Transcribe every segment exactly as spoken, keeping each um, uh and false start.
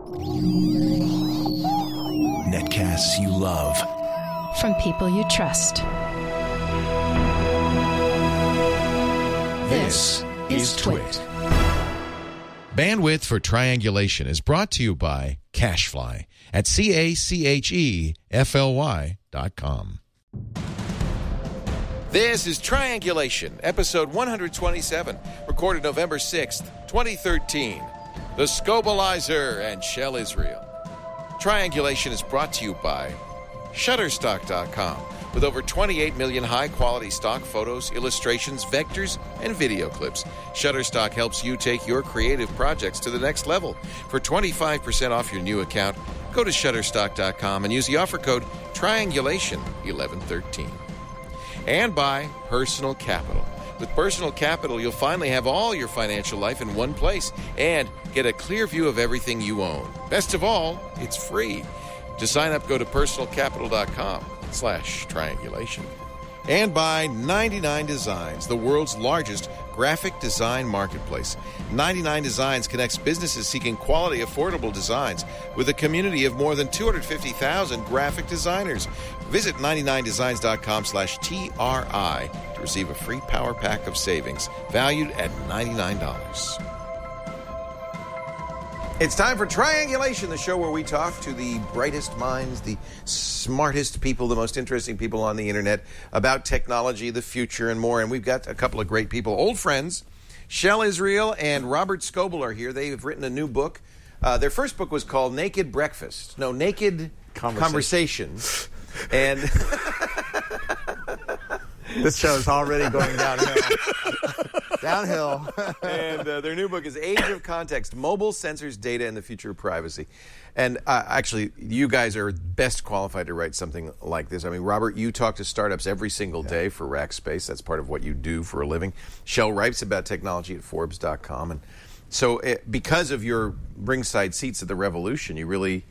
Netcasts you love. From people you trust. This is Twit. Bandwidth for Triangulation is brought to you by Cachefly at C A C H E F L Y dot com. This is Triangulation, episode one twenty-seven, recorded November sixth, twenty thirteen. The Scobalizer and Shell Israel. Triangulation is brought to you by Shutterstock dot com, with over twenty-eight million high-quality stock photos, illustrations, vectors, and video clips. Shutterstock helps you take your creative projects to the next level. For twenty-five percent off your new account, go to Shutterstock dot com and use the offer code Triangulation eleven thirteen. And by Personal Capital. With Personal Capital, you'll finally have all your financial life in one place and get a clear view of everything you own. Best of all, it's free. To sign up, go to Personal Capital dot com slash triangulation. And by ninety-nine Designs, the world's largest graphic design marketplace. ninety-nine Designs connects businesses seeking quality, affordable designs with a community of more than two hundred fifty thousand graphic designers. Visit ninety-nine designs dot com slash T R I to receive a free power pack of savings valued at ninety-nine dollars. It's time for Triangulation, the show where we talk to the brightest minds, the smartest people, the most interesting people on the internet about technology, the future, and more. And we've got a couple of great people, old friends. Shell Israel and Robert Scoble are here. They have written a new book. Uh, their first book was called Naked Breakfast. No, Naked Conversations. And this show is already going downhill. Downhill. And uh, their new book is Age of Context, Mobile Sensors, Data, and the Future of Privacy. And uh, actually, you guys are best qualified to write something like this. I mean, Robert, you talk to startups every single yeah. day for Rackspace. That's part of what you do for a living. Shell writes about technology at Forbes dot com. And so it, because of your ringside seats at the revolution, you really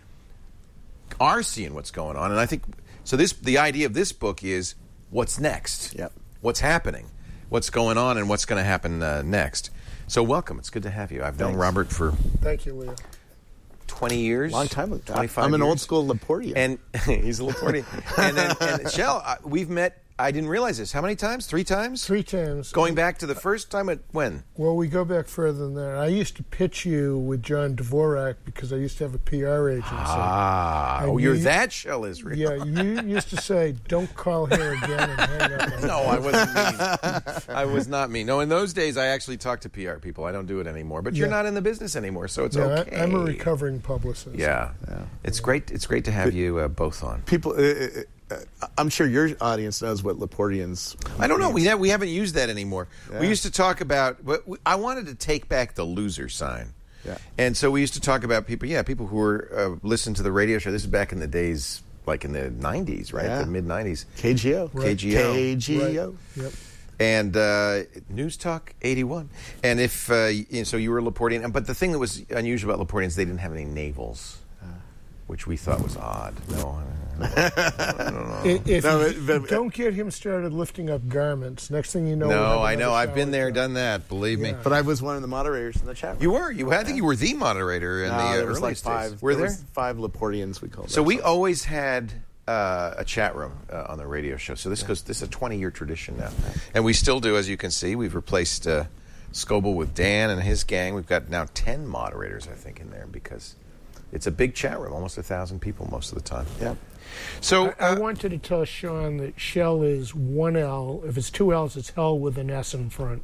are seeing what's going on. And I think, so this the idea of this book is what's next? Yep. What's happening? What's going on and what's going to happen uh, next. So welcome. It's good to have you. I've known Thanks. Robert for Thank you, Leo. twenty years. Long time ago. twenty-five I'm an years. old school Laportian. And he's a Laportian. and then and Shell, uh, we've met, I didn't realize this. How many times? Three times? Three times. Going back to the first time at when? Well, we go back further than that. I used to pitch you with John Dvorak because I used to have a P R agency. Ah, And oh, you're you- that Shell Israel. Yeah, you used to say, don't call here again and hang up. on No, me. I wasn't mean. I was not mean. No, in those days, I actually talked to P R people. I don't do it anymore. But you're Yeah. not in the business anymore, so it's Yeah, I- okay. I'm a recovering publicist. Yeah. Yeah. It's great. It's great to have you uh, both on. People, uh, uh, uh, I'm sure your audience knows what Laportians. I don't know. We ha- we haven't used that anymore. Yeah. We used to talk about, but we, I wanted to take back the loser sign. Yeah. And so we used to talk about people, yeah, people who were uh, listening to the radio show. This is back in the days, like in the nineties, right? Yeah. The mid nineties. K G O. Right. K G O. K G O. Right. Yep. And uh, News Talk eighty-one. And if, uh, you know, so you were a Laportian. But the thing that was unusual about Laportians, they didn't have any navels, which we thought was odd. No, I don't know. If if No, you but- but- don't get him started lifting up garments, next thing you know... we'll have No, I know. another I've been shower there, job. done that. Believe me. Yeah. But I was one of the moderators in the chat room. You were. You. I think you were the moderator in No, the uh, there was early like days. five. Were there? was five Laportians, we called So we ourselves. always had uh, a chat room uh, on the radio show. So this goes. This is a twenty-year tradition now, and we still do, as you can see. We've replaced uh, Scoble with Dan and his gang. We've got now ten moderators, I think, in there because it's a big chat room, almost a thousand people most of the time. Yeah. So I, I uh, wanted to tell Sean that Shell is one L. If it's two L's, it's hell with an S in front.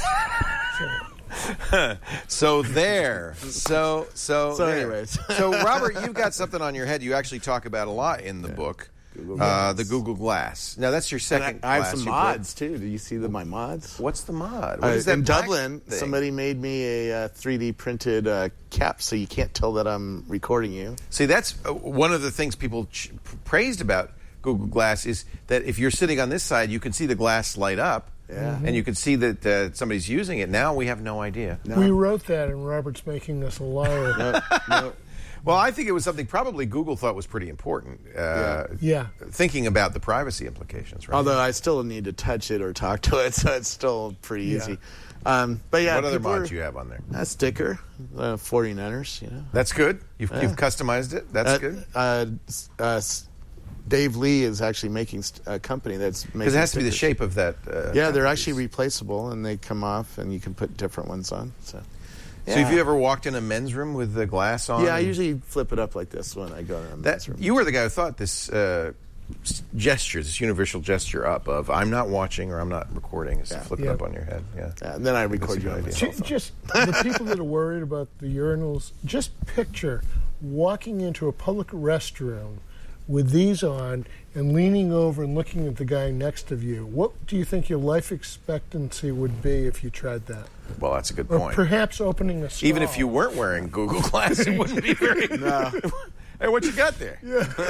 so, so there. So so So there. anyways. So Robert, you've got something on your head. You actually talk about a lot in the book. Google Uh, Glass. the Google Glass. Now that's your And second. I, I have glass some you mods too. Do you see the, my mods? put. What's the mod? Uh, What is that in black Dublin, thing? somebody made me a uh, three D printed uh, cap, so you can't tell that I'm recording you. See, that's uh, one of the things people ch- praised about Google Glass is that if you're sitting on this side, you can see the glass light up, Yeah. and you can see that uh, somebody's using it. Now we have no idea. No. We wrote that, and Robert's making us a liar. No, no. Well, I think it was something probably Google thought was pretty important. Uh, Yeah. Thinking about the privacy implications, right? Although I still need to touch it or talk to it, so it's still pretty Yeah. easy. Um, but yeah, what other people mods are- do you have on there? A sticker, uh, forty-niners, you know. That's good. You've, Yeah. you've customized it. That's Uh, good. Uh, s- uh, s- Dave Lee is actually making st- a company that's making Because it has to be the stickers. shape of that. Uh, Yeah, they're piece. actually replaceable, and they come off, and you can put different ones on. So, So have you ever walked in a men's room with the glass on? Yeah, I usually flip it up like this when I go to the That, men's room. you were the guy who thought this uh, s- gesture, this universal gesture up of I'm not watching or I'm not recording, is to Yeah. flip it Yeah. up on your head. Yeah. Yeah, and then I record a you good on my idea. cell Ju- phone. Just the people that are worried about the urinals, just picture walking into a public restroom with these on and leaning over and looking at the guy next of you. What do you think your life expectancy would be if you tried that? Well, that's a good Or point. perhaps opening a stall. Even if you weren't wearing Google Glass, it wouldn't be very. No. Hey, what you got there?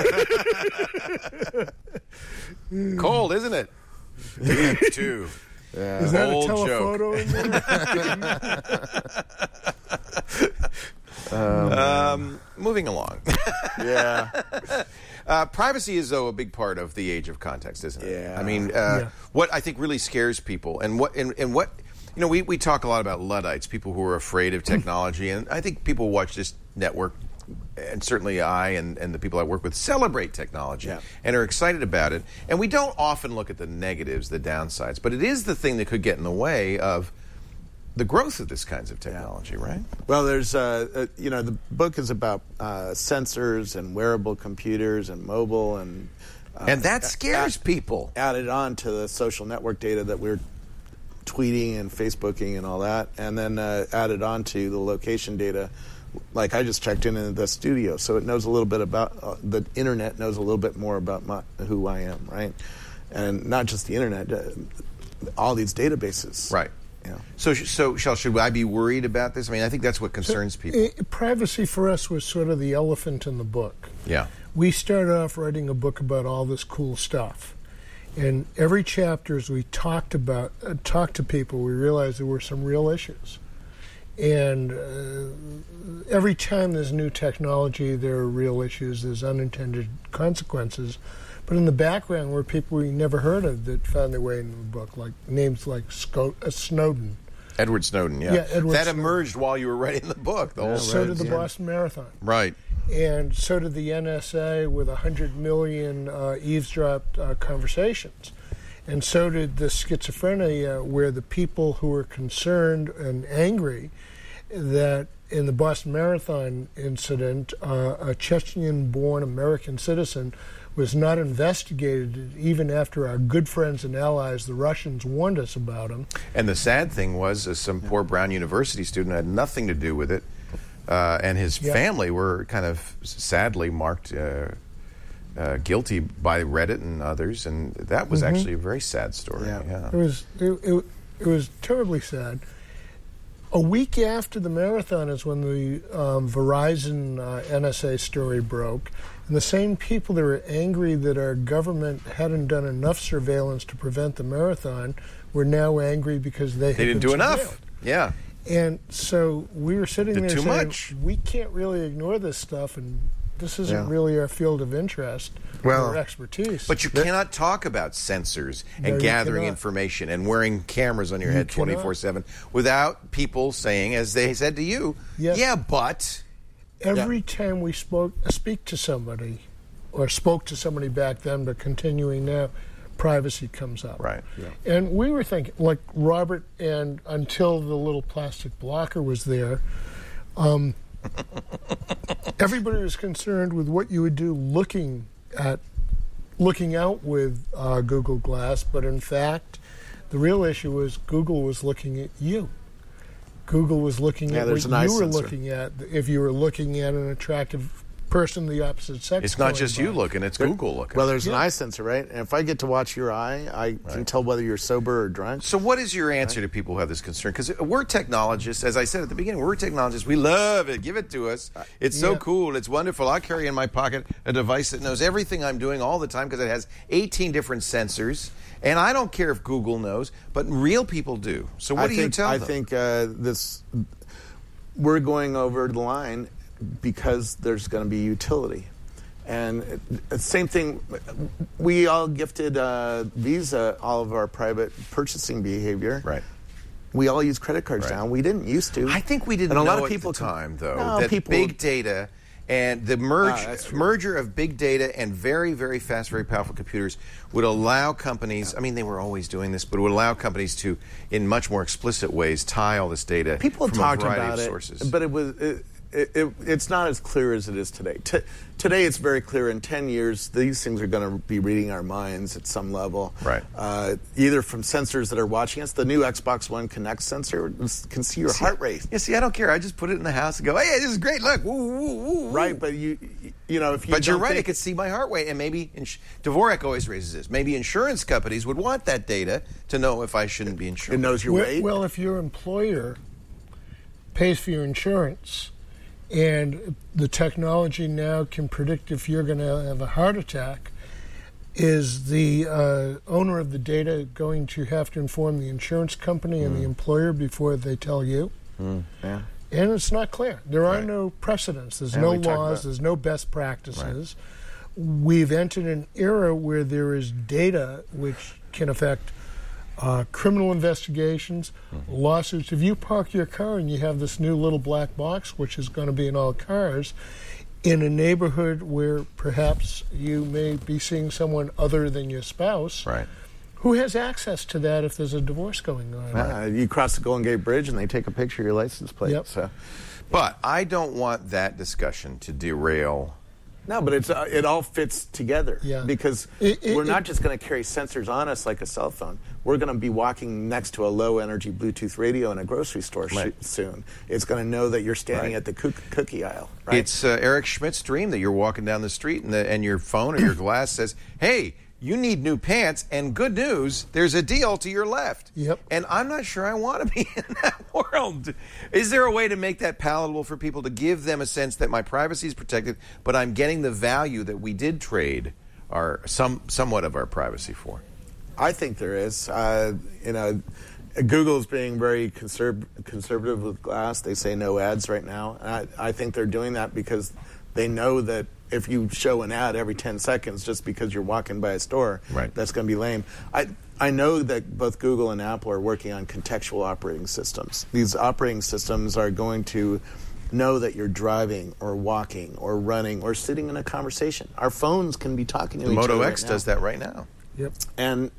Cold, isn't it? Me too. Yeah. Is that Old a joke. telephoto in there? Um, moving along. Yeah. Uh, privacy is, though, a big part of the age of context, isn't it? Yeah. I mean, uh, Yeah. what I think really scares people, and what, and, and what, you know, we, we talk a lot about Luddites, people who are afraid of technology, and I think people watch this network, and certainly I and, and the people I work with celebrate technology Yeah. and are excited about it. And we don't often look at the negatives, the downsides, but it is the thing that could get in the way of the growth of this kinds of technology, right? Well, there's, uh, uh, you know, the book is about uh, sensors and wearable computers and mobile and. Uh, And that scares people. Added on to the social network data that we're tweeting and Facebooking and all that, and then uh, added on to the location data. Like I just checked in in the studio, so it knows a little bit about uh, the internet. Knows a little bit more about my, who I am, right? And not just the internet, uh, all these databases, Right. Yeah. So, sh- so Shel, should I be worried about this? I mean, I think that's what concerns people. I- privacy for us was sort of the elephant in the book. Yeah. We started off writing a book about all this cool stuff. And every chapter, as we talked about, uh, talked to people, we realized there were some real issues. And uh, every time there's new technology, there are real issues. There's unintended consequences. But in the background were people we never heard of that found their way into the book, like names like Sco- uh, Snowden. Edward Snowden, yeah. Yeah, Edward that Snowden. emerged while you were writing the book. The whole So did the yeah. Boston Marathon. Right. And so did the N S A with one hundred million uh, eavesdropped uh, conversations. And so did the schizophrenia, where the people who were concerned and angry that in the Boston Marathon incident, uh, a Chechen-born American citizen was not investigated even after our good friends and allies, the Russians, warned us about him. And the sad thing was, uh, some poor Brown University student had nothing to do with it, uh, and his Yeah. family were kind of sadly marked uh, uh, guilty by Reddit and others, and that was Mm-hmm. actually a very sad story. Yeah. Yeah. It was it, it, it was terribly sad. A week after the marathon is when the um, Verizon uh, N S A story broke, and the same people that were angry that our government hadn't done enough surveillance to prevent the marathon were now angry because they, They had didn't been do enough. surveilled. Yeah. And so we were sitting Did there too saying, much. we can't really ignore this stuff, and this isn't Yeah. really our field of interest Well, or expertise. But you cannot talk about sensors and No, you gathering cannot. information and wearing cameras on your You head cannot. twenty-four seven without people saying, as they said to you, Yes. yeah, but... Every time we spoke, speak to somebody, or spoke to somebody back then, but continuing now, privacy comes up. Right. And we were thinking, like Robert, and until the little plastic blocker was there, um, everybody was concerned with what you would do looking at, looking out with uh, Google Glass, but in fact, the real issue was Google was looking at you. Google was looking Yeah, at there's what an eye you were sensor. looking at. If you were looking at an attractive person of the opposite sex, It's not going just by. you looking, it's Google looking. Well, there's an Yeah. eye sensor, right? And if I get to watch your eye, I can tell whether you're sober or drunk. So what is your answer to people who have this concern? Because we're technologists, as I said at the beginning, we're technologists. We love it. Give it to us. It's so Yeah. cool. It's wonderful. I carry in my pocket a device that knows everything I'm doing all the time because it has eighteen different sensors. And I don't care if Google knows, but real people do. So what I do think, you tell I them? think uh, this we're going over the line because there's going to be utility. And uh, same thing, we all gifted uh, Visa all of our private purchasing behavior. Right. We all use credit cards Right. now. We didn't used to. I think we didn't and a know lot of at people the time, though, No, that people- big data and the merge, Ah, that's true. merger of big data and very, very fast, very powerful computers would allow companies, I mean, they were always doing this, but it would allow companies to, in much more explicit ways, tie all this data People from talked a variety about of it, sources. but it was it, it, it, it's not as clear as it is today. T- today, it's very clear. In ten years, these things are going to be reading our minds at some level. Right. Uh, either from sensors that are watching us. The new Xbox One Connect sensor can see your heart rate. Yeah, see, I don't care. I just put it in the house and go, hey, this is great. Look, woo, woo, woo, woo. Right, but you you know if you But you're don't right. think- It could see my heart rate, and maybe ins- Dvorak always raises this. Maybe insurance companies would want that data to know if I shouldn't be insured. it knows your well, weight. well, if your employer pays for your insurance and the technology now can predict if you're going to have a heart attack, is the uh, owner of the data going to have to inform the insurance company and the employer before they tell you? yeah. And it's not clear. There are Right. no precedents. There's And no we talked laws. about- There's no best practices. We've entered an era where there is data which can affect uh, criminal investigations, Mm-hmm. lawsuits. If you park your car and you have this new little black box, which is going to be in all cars, in a neighborhood where perhaps you may be seeing someone other than your spouse, Right. who has access to that if there's a divorce going on? Uh, you cross the Golden Gate Bridge and they take a picture of your license plate. Yep. So. But I don't want that discussion to derail. No, but it's uh, it all fits together. Yeah. Because It- it- we're not it- just going to carry sensors on us like a cell phone. We're going to be walking next to a low-energy Bluetooth radio in a grocery store sh- Right. soon. It's going to know that you're standing Right. at the cook- cookie aisle. Right? It's uh, Eric Schmidt's dream that you're walking down the street and, the, and your phone or your glass says, hey, you need new pants, and good news, there's a deal to your left. Yep. And I'm not sure I want to be in that world. Is there a way to make that palatable for people, to give them a sense that my privacy is protected, but I'm getting the value that we did trade our some somewhat of our privacy for? I think there is. Uh, you know, Google's being very conserv- conservative with glass. They say no ads right now. And I, I think they're doing that because they know that if you show an ad every ten seconds just because you're walking by a store, Right. that's going to be lame. I I know that both Google and Apple are working on contextual operating systems. These operating systems are going to know that you're driving or walking or running or sitting in a conversation. Our phones can be talking to The each other Moto right X now. does that right now. Yep. And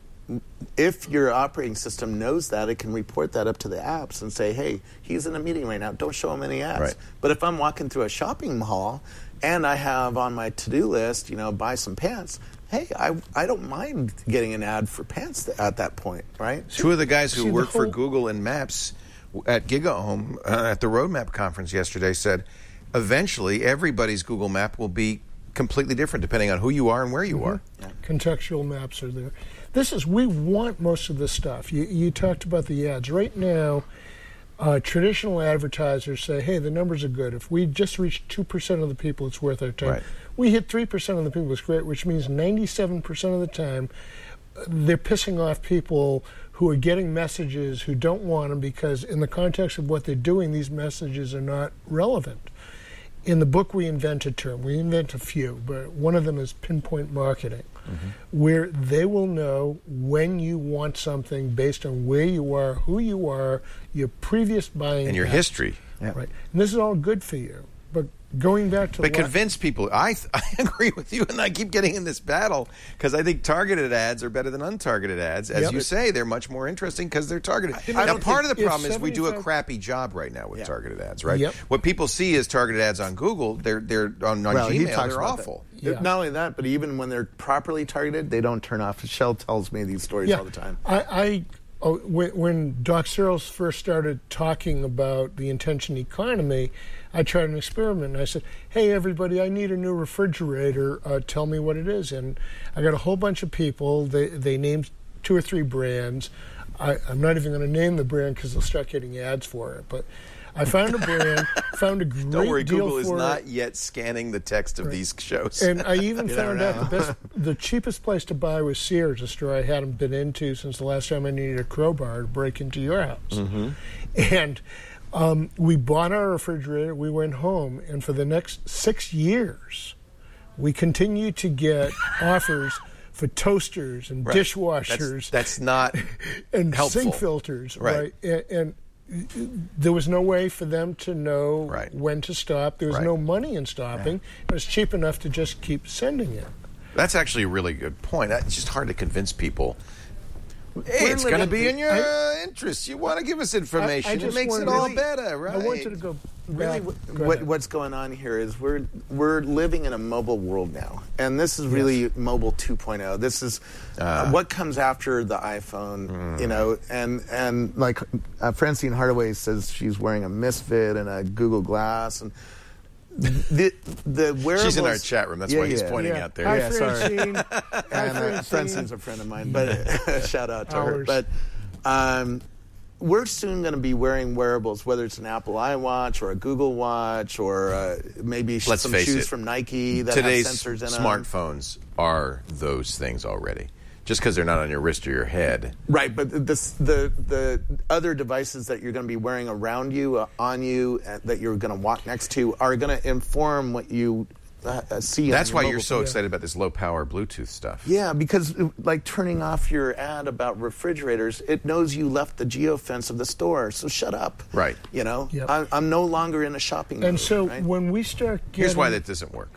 if your operating system knows that, it can report that up to the apps and say, hey, he's in a meeting right now. Don't show him any ads. Right. But if I'm walking through a shopping mall and I have on my to-do list, you know, buy some pants, hey, I, I don't mind getting an ad for pants th- at that point, right? Two of the guys who See, the work for whole- Google and Maps at GigaHome uh, at the Roadmap conference yesterday said, eventually everybody's Google Map will be completely different depending on who you are and where you are. Contextual maps are there. This is, we want most of this stuff. You, you talked about the ads. Right now, uh, traditional advertisers say, hey, the numbers are good. If we just reach two percent of the people, it's worth our time. Right. We hit three percent of the people, it's great, which means ninety-seven percent of the time, uh, they're pissing off people who are getting messages who don't want them because in the context of what they're doing, these messages are not relevant. In the book, we invent a term. We invent a few, but one of them is pinpoint marketing, mm-hmm. where they will know when you want something based on where you are, who you are, your previous buying And your habits. history. Yeah. Right. And this is all good for you. But going back to But the convince people. I th- I agree with you, and I keep getting in this battle because I think targeted ads are better than untargeted ads. As Yep. you say, they're much more interesting because they're targeted. I now, don't part of think the if problem is we do a seventy-five crappy job right now with Yeah. targeted ads, right? Yep. What people see as targeted ads on Google, they're they're on, on Well, he Gmail, talks they're about awful. that. Yeah. Not only that, but even when they're properly targeted, they don't turn off. Shell tells me these stories all the time. I, I oh, when, when Doc Searles first started talking about the intention economy, I tried an experiment. And I said, hey, everybody, I need a new refrigerator. Uh, tell me what it is. And I got a whole bunch of people. They, they named two or three brands. I, I'm not even going to name the brand because they'll start getting ads for it. But I found a brand, found a great Don't worry, deal Google is for not it. yet scanning the text of these shows. And I even You found never out the best, the cheapest place to buy was Sears, a store I hadn't been into since the last time I needed a crowbar to break into your house. Mm-hmm. And Um, we bought our refrigerator, we went home, and for the next six years, we continued to get offers for toasters and Right. dishwashers. That's, that's not and helpful. sink filters, Right. right? And, and there was no way for them to know Right. when to stop. There was Right. no money in stopping. It was cheap enough to just keep sending it. That's actually a really good point. It's just hard to convince people. Hey, We're it's going to living- be in your I- uh, interest. You want to give us information. I it just makes it wanted- all really- better, right? I wanted to go Really, back. what, Go what ahead. what's going on here is we're we're living in a mobile world now, and this is really mobile two point oh. This is uh, what comes after the iPhone, Mm. you know, and and like uh, Francine Hardaway says she's wearing a Misfit and a Google Glass, and the the wearables. She's in our chat room. That's Yeah, why he's yeah. pointing Yeah. out there. Hi, Yeah, sorry. Francine. Hi, and uh, Francine. Francine's a friend of mine, but shout out to her. Ours. But um, we're soon going to be wearing wearables, whether it's an Apple iWatch or a Google Watch or uh, maybe sh- Let's some face shoes it. from Nike that Today's have sensors in them. smartphones are those things already. Just because they're not on your wrist or your head. Right, but this, the the other devices that you're going to be wearing around you, uh, on you, uh, that you're going to walk next to, are going to inform what you uh, uh, see. That's on your why mobile you're so phone. excited about this low-power Bluetooth stuff. Yeah, because uh, like turning off your ad about refrigerators, it knows you left the geofence of the store, so shut up. Right. You know, Yep. I, I'm no longer in a shopping mode. And so right? when we start getting... Here's why that doesn't work.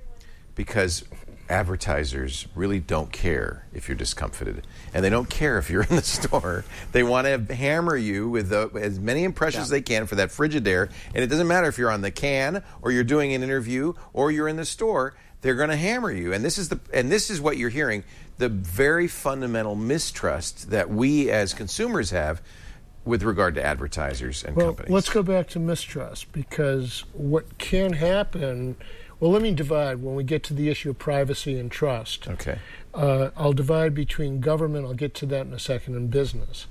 Because advertisers really don't care if you're discomfited, and they don't care if you're in the store. They want to hammer you with the, as many impressions as they can for that Frigidaire, and it doesn't matter if you're on the can or you're doing an interview or you're in the store. They're going to hammer you, and this is the and this is what you're hearing: the very fundamental mistrust that we as consumers have with regard to advertisers and Well, companies. let's go back to mistrust, because what can happen... Well, let me divide when we get to the issue of privacy and trust. Okay. Uh, I'll divide between government, I'll get to that in a second, and business.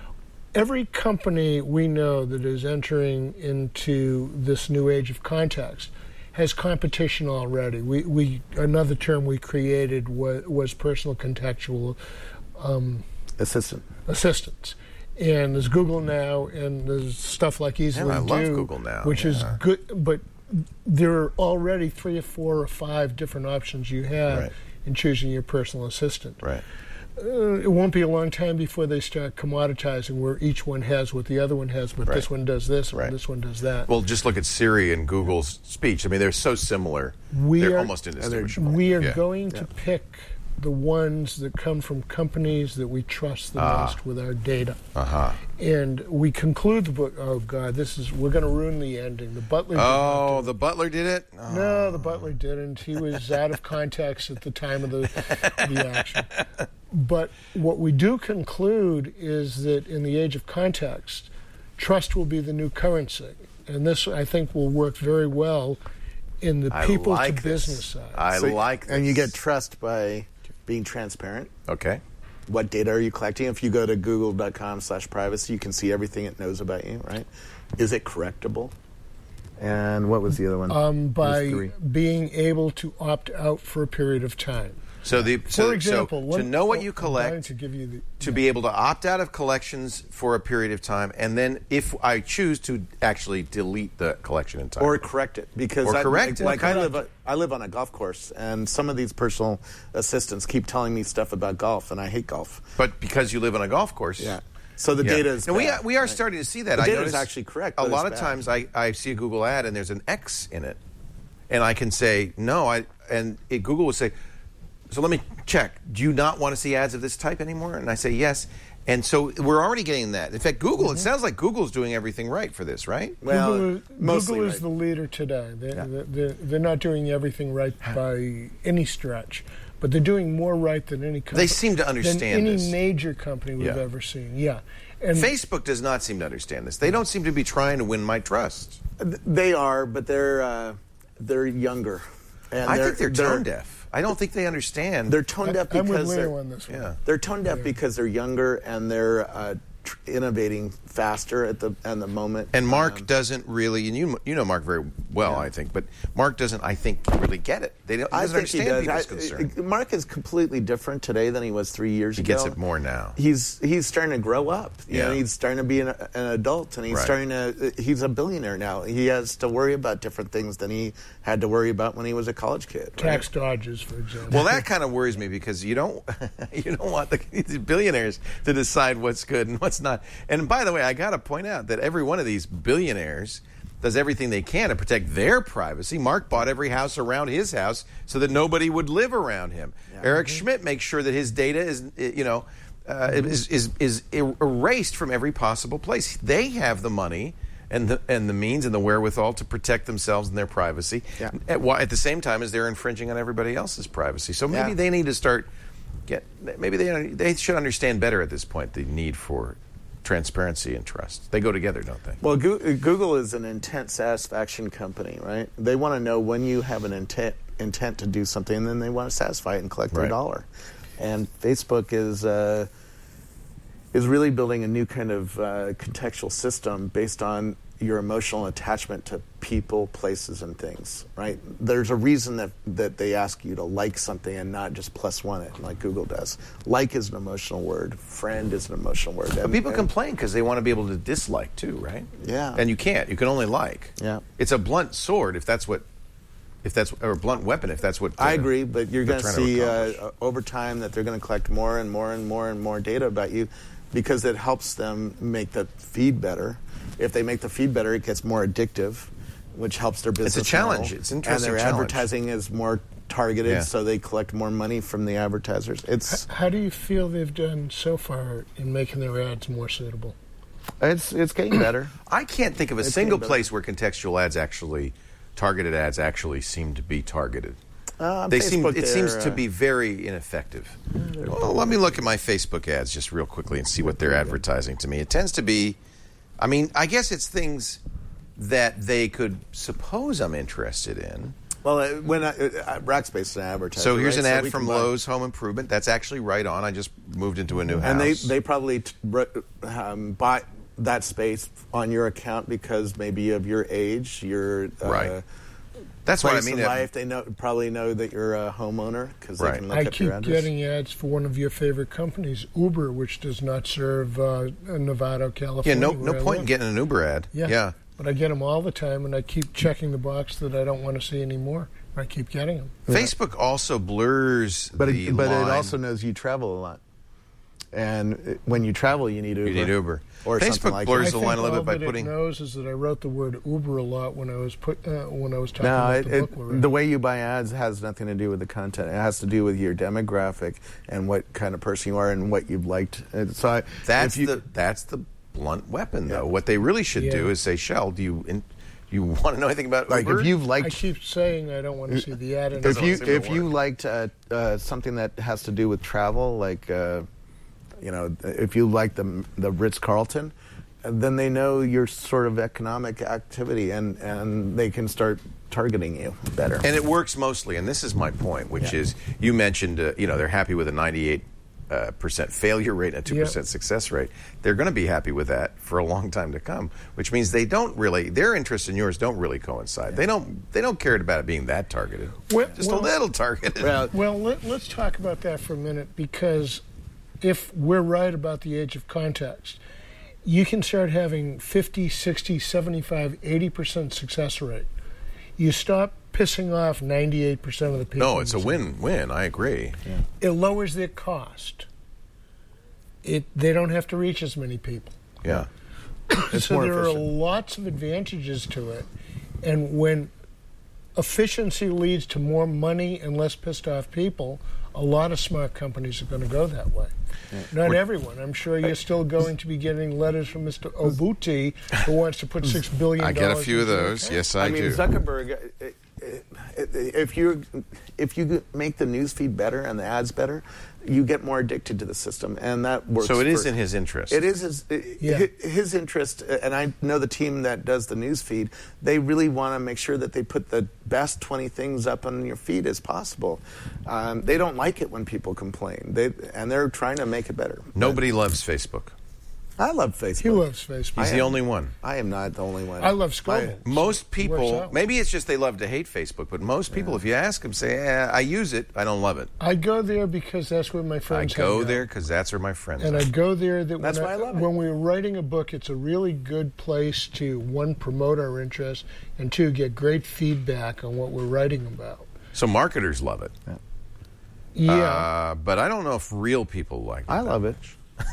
Every company we know that is entering into this new age of context has competition already. We, we another term we created was, was personal contextual um, assistant. assistance. And there's Google Now, and there's stuff like Easily Yeah, I Do, love Google Now, which is yeah. good, but there are already three or four or five different options you have Right. in choosing your personal assistant. Right. Uh, it won't be a long time before they start commoditizing where each one has what the other one has, but Right. this one does this, Right. and this one does that. Well, just look at Siri and Google's speech. I mean, they're so similar. We they're are- almost indistinguishable. we are Yeah. going to pick the ones that come from companies that we trust the most with our data. Uh-huh. And we conclude the book. Oh God, this is we're going to ruin the ending. The butler. did not Oh, do the butler did it? Oh. it. No, the butler didn't. He was out of context at the time of the the action. But what we do conclude is that in the age of context, trust will be the new currency, and this I think will work very well in the I people like to this. business side. I So- like this. And you get trust by being transparent. Okay. What data are you collecting? If you go to google.com slash privacy, you can see everything it knows about you, right? Is it correctable? And what was the other one? um, by three. being able to opt out for a period of time. So the so, For example, so let- to know what you I'm dying collect, to give you the to be able to opt out of collections for a period of time, and then if I choose to actually delete the collection entirely. Or correct it, because Or I, correct it. like Or I correct live, I live on a golf course, and some of these personal assistants keep telling me stuff about golf, and I hate golf. But because you live on a golf course. Yeah. So the Yeah. data is. No, we bad, are, we are right? starting to see that. The I data is notice actually correct, A but lot it's of bad. times I, I see a Google ad and there's an X in it, and I can say no. I and it, Google will say, so let me check. Do you not want to see ads of this type anymore? And I say yes. And so we're already getting that. In fact, Google. Mm-hmm. It sounds like Google's doing everything right for this, right? Well, Google, mostly Google is right. the leader today. They're, they're, they're not doing everything right by any stretch, but they're doing more right than any company. They seem to understand than any this. major company we've Yeah. ever seen. Yeah, and Facebook does not seem to understand this. They don't seem to be trying to win my trust. They are, but they're uh, they're younger. And I think they're tone deaf. I don't think they understand. They're tone deaf I'm with because Leo they're, on this one. yeah. they're tone deaf because they're younger and they're uh, tr- innovating faster at the at the moment. And Mark Um, doesn't really, and you you know Mark very well, Yeah. I think, but Mark doesn't, I think, really get it. They don't, he I doesn't think he understand does. people's I- concern. Mark is completely different today than he was three years He ago. gets it more now. He's he's starting to grow up. You Yeah. know, he's starting to be an, an adult, and he's Right. starting to. He's a billionaire now. He has to worry about different things than he had to worry about when he was a college kid. right? Tax dodges, for example. Well, that kind of worries me because you don't you don't want the these billionaires to decide what's good and what's not. And by the way, I got to point out that every one of these billionaires does everything they can to protect their privacy. Mark bought every house around his house so that nobody would live around him. Yeah. Eric Mm-hmm. Schmidt makes sure that his data is, you know, uh, is, is is erased from every possible place. They have the money and the and the means and the wherewithal to protect themselves and their privacy. Yeah. At, wh- at the same time as they're infringing on everybody else's privacy. So maybe Yeah. they need to start get. Maybe they they should understand better at this point the need for transparency and trust. They go together, don't they? Well, Goo- Google is an intent satisfaction company, right? They want to know when you have an intent intent to do something, and then they want to satisfy it and collect their Right. dollar. And Facebook is uh, is really building a new kind of uh, contextual system based on your emotional attachment to people, places, and things, right? There's a reason that, that they ask you to like something and not just plus one it like Google does. Like is an emotional word. Friend is an emotional word. But And- people and- complain because they want to be able to dislike too, right? Yeah. And you can't. You can only like. Yeah. It's a blunt sword if that's what, if that's or a blunt weapon if that's what. I uh, agree, but you're they're going to trying to see accomplish. uh, over time that they're going to collect more and more and more and more data about you because it helps them make the feed better. If they make the feed better, it gets more addictive, which helps their business. challenge. model. It's an interesting And their challenge. advertising is more targeted, Yeah. so they collect more money from the advertisers. It's How do you feel they've done so far in making their ads more suitable? it's it's getting better. I can't think of a It's single getting better. place where contextual ads actually, targeted ads actually seem to be targeted. Uh, They seem. Facebook It seems there, to uh, be very ineffective. Well, let me look at my Facebook ads just real quickly and see what they're advertising to me. It tends to be, I mean, I guess it's things that they could suppose I'm interested in. Well, uh, when I, uh, Rackspace is an advertiser. So here's right? an So ad we from can buy- Lowe's Home Improvement. That's actually right on. I just moved into a new house. And they, they probably t- br- um, buy that space on your account because maybe of your age, your uh, Right. That's what I place mean. in uh, life. They know probably know that you're a homeowner because Right. they can look I up keep your address. getting ads for one of your favorite companies, Uber, which does not serve uh, Nevada, Yeah, California. no, where no I point in live. getting an Uber ad. Yeah. yeah. But I get them all the time, and I keep checking the box that I don't want to see anymore. I keep getting them. Facebook also blurs but the it, but line. it also knows you travel a lot, and it- when you travel, you need Uber. You need Uber. or Facebook something like blurs I the think line a little all bit by that putting. it knows is that I wrote the word Uber a lot when I was put uh, when I was talking No, about it, the book. it, we're reading. the way you buy ads has nothing to do with the content. It has to do with your demographic and what kind of person you are and what you've liked. And so I, That's if you, the that's the blunt weapon, though. What they really should do Yeah. is say, "Shell, do you in, you want to know anything about like Uber?" if you've I liked keep saying I don't want to see the ad. And if I you seem to if you work. liked uh, uh, something that has to do with travel, like uh, you know, if you like the the Ritz Carlton, then they know your sort of economic activity, and and they can start targeting you better. And it works mostly, and this is my point, which Yeah. is you mentioned, uh, you know, they're happy with a ninety-eight uh, percent failure rate and a two percent Yeah. success rate. They're going to be happy with that for a long time to come, which means they don't really, their interests and yours don't really coincide. They don't They don't care about it being that targeted. Well- Just well- a little targeted. Well, Well, let, let's talk about that for a minute, because if we're right about the age of context, you can start having fifty, sixty, seventy-five, eighty percent success rate. You stop pissing off ninety-eight percent of the people. no, it's a in the win-win. I agree. It lowers their cost. It They don't have to reach as many people. Yeah. It's so more there efficient. are lots of advantages to it. And when efficiency leads to more money and less pissed off people, a lot of smart companies are going to go that way. Not everyone. I'm sure you're still going to be getting letters from Mister Obuti, who wants to put six billion dollars. I get a few of into your those. account. Yes, I, I mean, do. Zuckerberg. uh, uh, uh, If you if you make the news feed better and the ads better, you get more addicted to the system, and that works. So it is for- in his interest. It is his, Yeah. hi- his interest, and I know the team that does the news feed. They really want to make sure that they put the best twenty things up on your feed as possible. Um, they don't like it when people complain, they, and they're trying to make it better. Nobody loves Facebook. I love Facebook. He loves Facebook. He's I the am- only one. I am not the only one. I love Scoble. Most Works people, out. maybe it's just they love to hate Facebook, but most people, if you ask them, say, eh, I use it, I don't love it. I go there because that's where my I friends go hang out. there because that's where my friends And are. I go there that That's when, why I love it. when we're writing a book, it's a really good place to, one, promote our interest, and two, get great feedback on what we're writing about. So marketers love it. Yeah. Uh, but I don't know if real people like it. I love it.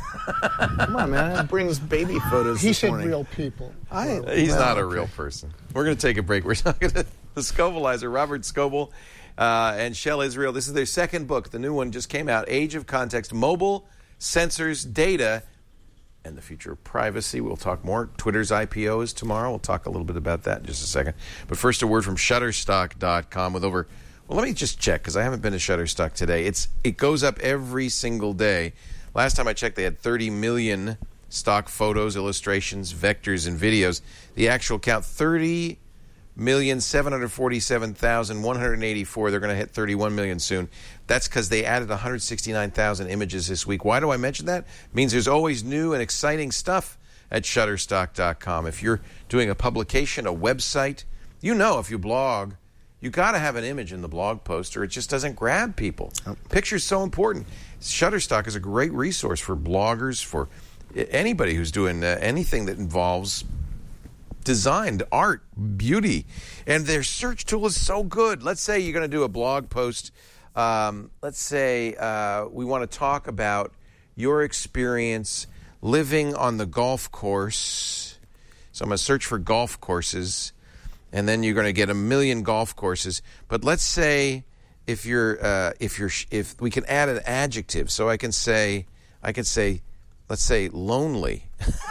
Come on, man. It brings baby photos he this said morning. real people. I, He's well, not a okay. real person. We're going to take a break. We're talking to the Scobleizer, Robert Scoble, uh, and Shell Israel. This is their second book. The new one just came out, Age of Context, Mobile, Sensors, Data, and the Future of Privacy. We'll talk more. Twitter's I P O is tomorrow. We'll talk a little bit about that in just a second. But first, a word from Shutterstock dot com with over, well, let me just check because I haven't been to Shutterstock today. It's It goes up every single day. Last time I checked, they had thirty million stock photos, illustrations, vectors, and videos. The actual count, thirty million, seven hundred forty-seven thousand, one hundred eighty-four. They're going to hit thirty-one million soon. That's because they added one hundred sixty-nine thousand images this week. Why do I mention that? It means there's always new and exciting stuff at Shutterstock dot com. If you're doing a publication, a website, you know if you blog, you got to have an image in the blog post or it just doesn't grab people. Oh. Picture's so important. Shutterstock is a great resource for bloggers, for anybody who's doing uh, anything that involves design, art, beauty. And their search tool is so good. Let's say you're going to do a blog post. Um, let's say uh, we want to talk about your experience living on the golf course. So I'm going to search for golf courses, and then you're going to get a million golf courses. But let's say if you're uh, if you're if we can add an adjective, so I can say I can say let's say lonely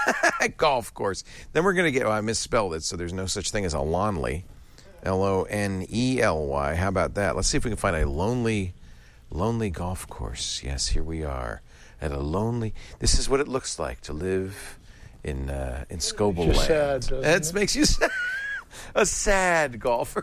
golf course. Then we're going to get oh, I misspelled it, so there's no such thing as a lonely, L O N E L Y. How about that? Let's see if we can find a lonely lonely golf course. Yes, here we are at a lonely. This is what it looks like to live in uh, in Scoble Just land. sad, doesn't That it? makes you sad. A sad golfer.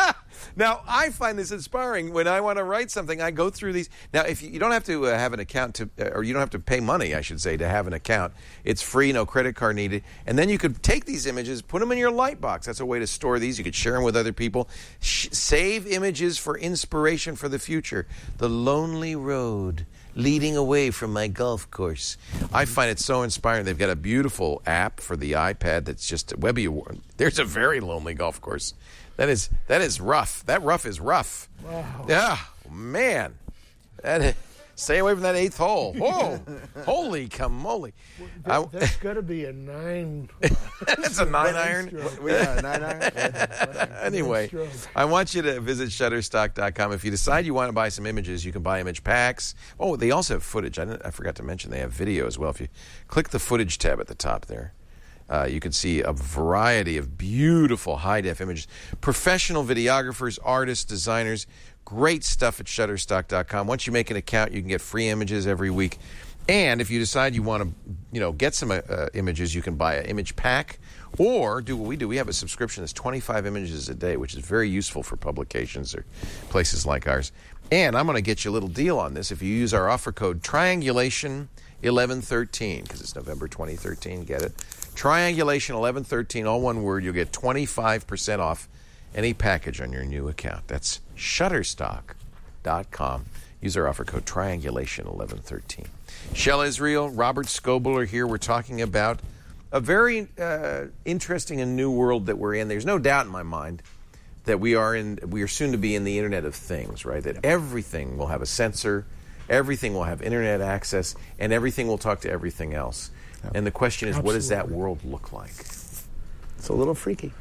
Now, I find this inspiring. When I want to write something, I go through these. Now, if you, you don't have to uh, have an account to, uh, or you don't have to pay money, I should say, to have an account. It's free, no credit card needed. And then you could take these images, put them in your Lightbox. That's a way to store these. You could share them with other people. Sh- save images for inspiration for the future. The lonely road leading away from my golf course. I find it so inspiring. They've got a beautiful app for the iPad that's just Webby Award. There's a very lonely golf course. That is that is rough. That rough is rough. Wow. Yeah, man. That is, stay away from that eighth hole. Whoa, holy camoly! I, That, that's got to be a nine. that's a nine iron. stroke. Yeah, nine iron. Anyway, stroke. I want you to visit Shutterstock dot com. If you decide you want to buy some images, you can buy image packs. Oh, they also have footage. I, didn't, I forgot to mention they have video as well. If you click the footage tab at the top there, uh, you can see a variety of beautiful high-def images. Professional videographers, artists, designers, great stuff at Shutterstock dot com. Once you make an account, you can get free images every week. And if you decide you want to, you know, get some uh, images, you can buy an image pack or do what we do. We have a subscription that's twenty-five images a day, which is very useful for publications or places like ours. And I'm going to get you a little deal on this if you use our offer code Triangulation eleven thirteen, because it's November twenty thirteen. Get it? Triangulation eleven thirteen, all one word. You'll get twenty-five percent off any package on your new account. That's Shutterstock dot com. Use our offer code Triangulation eleven thirteen. Shell Israel, Robert Scoble are here. We're talking about a very uh, interesting and new world that we're in. There's no doubt in my mind that we are in. We are soon to be in the Internet of Things, right? That everything will have a sensor, everything will have Internet access, and everything will talk to everything else. Yep. And the question is, Absolutely. What does that world look like? It's a little freaky.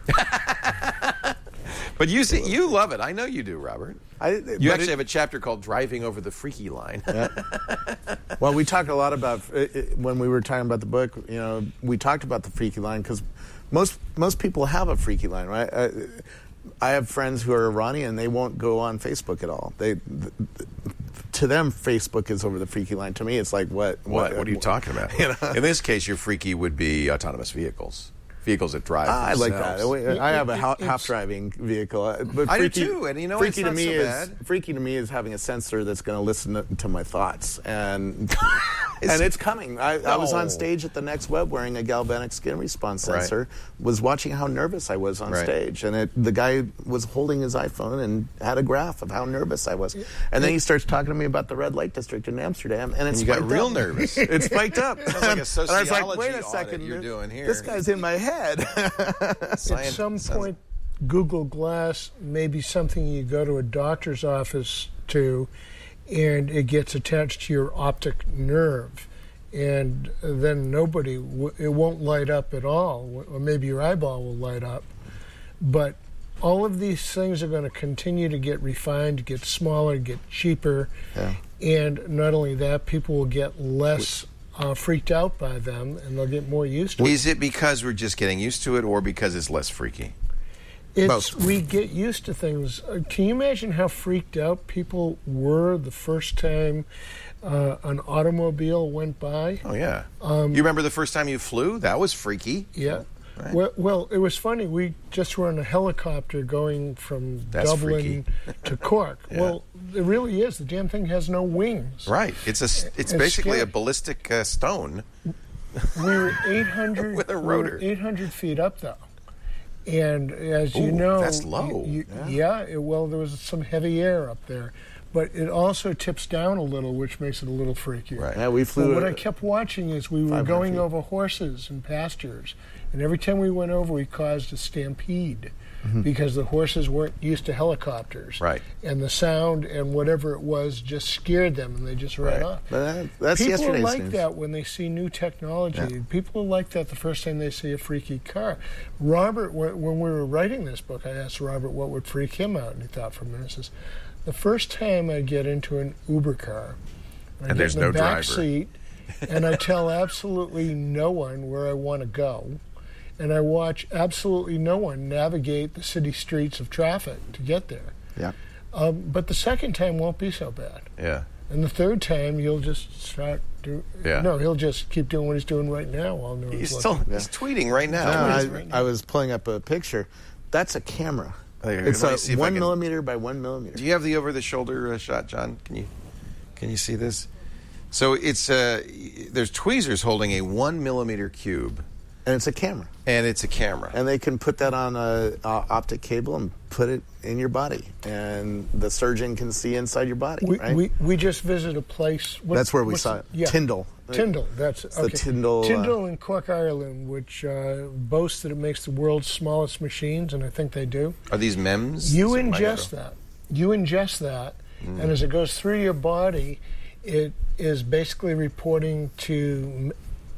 But you see, you love it. I know you do, Robert. I, you actually it, have a chapter called Driving Over the Freaky Line. Yeah. Well, we talked a lot about, it, it, when we were talking about the book, you know, we talked about the freaky line because most most people have a freaky line, right? I, I have friends who are Iranian, they won't go on Facebook at all. They, th- th- to them, Facebook is over the freaky line. To me, it's like, what? What, what are you what, talking about? You know? In this case, your freaky would be autonomous vehicles. Vehicles that drive ah, I like that. It, I have a it, half, half-driving vehicle. But I freaky, do too, and you know, freaky it's to not me so is bad. freaky to me is having a sensor that's going to listen to, to my thoughts, and And it's coming. I, I was No. on stage at the Next Web wearing a galvanic skin response Right. sensor, was watching how nervous I was on Right. stage. And it, the guy was holding his iPhone and had a graph of how nervous I was. And then he starts talking to me about the red light district in Amsterdam. And it's And you got spiked real up. nervous. It spiked up. Sounds like a And I was like, sociology wait a audit second. you're doing here. This guy's in my head. At some point, Google Glass may be something you go to a doctor's office to, and it gets attached to your optic nerve, and then nobody, w- it won't light up at all, or maybe your eyeball will light up. But all of these things are going to continue to get refined, get smaller, get cheaper, Yeah. and not only that, people will get less uh, freaked out by them, and they'll get more used to it. Is it because we're just getting used to it, or because it's less freaky? It's Both. we get used to things. Uh, can you imagine how freaked out people were the first time uh, an automobile went by? Oh yeah. Um, you remember the first time you flew? That was freaky. Yeah. Right. Well, well, it was funny. We just were on a helicopter going from That's Dublin to Cork. Yeah. Well, it really is. The damn thing has no wings. Right. It's a. It's It's basically scary. a ballistic uh, stone. We were eight hundred With a we were rotor. eight hundred feet up though. And as you Ooh, know, that's low. you- you- yeah, it, well, there was some heavy air up there, but it also tips down a little, which makes it a little freakier. Right. Yeah, we flew. But what uh, I kept watching is we were five hundred going feet. over horses and pastures, and every time we went over, we caused a stampede because the horses weren't used to helicopters. Right. And the sound and whatever it was just scared them, and they just ran Right. off. But that, that's People are yesterday's like news. that when they see new technology. Yeah. People are like that the first time they see a freaky car. Robert, when when we were writing this book, I asked Robert what would freak him out, and he thought for a minute. He says, the first time I get into an Uber car, I And get there's in the no back driver. seat, and I tell absolutely no one where I want to go, and I watch absolutely no one navigate the city streets of traffic to get there. Yeah. Um, but the second time won't be so bad. Yeah. And the third time, you'll just start do. Yeah. No, he'll just keep doing what he's doing right now while no He's one's still. looking. He's tweeting right now. No, What is I, it right now? I was pulling up a picture. That's a camera. Here, It's let me a see if I one can- millimeter by one millimeter. Do you have the over-the-shoulder uh, shot, John? Can you can you see this? So it's uh, there's tweezers holding a one millimeter cube, And it's a camera. and it's a camera. And they can put that on a, a optic cable and put it in your body, and the surgeon can see inside your body. We, right? we we just visited a place. What, That's where we what's saw the- it. Yeah. Tyndall. Tyndall. That's the okay. Tyndall, uh, Tyndall in Cork, Ireland, which uh, boasts that it makes the world's smallest machines, and I think they do. Are these M E Ms? You So my ingest God. that. You ingest that, Mm. and as it goes through your body, it is basically reporting to m-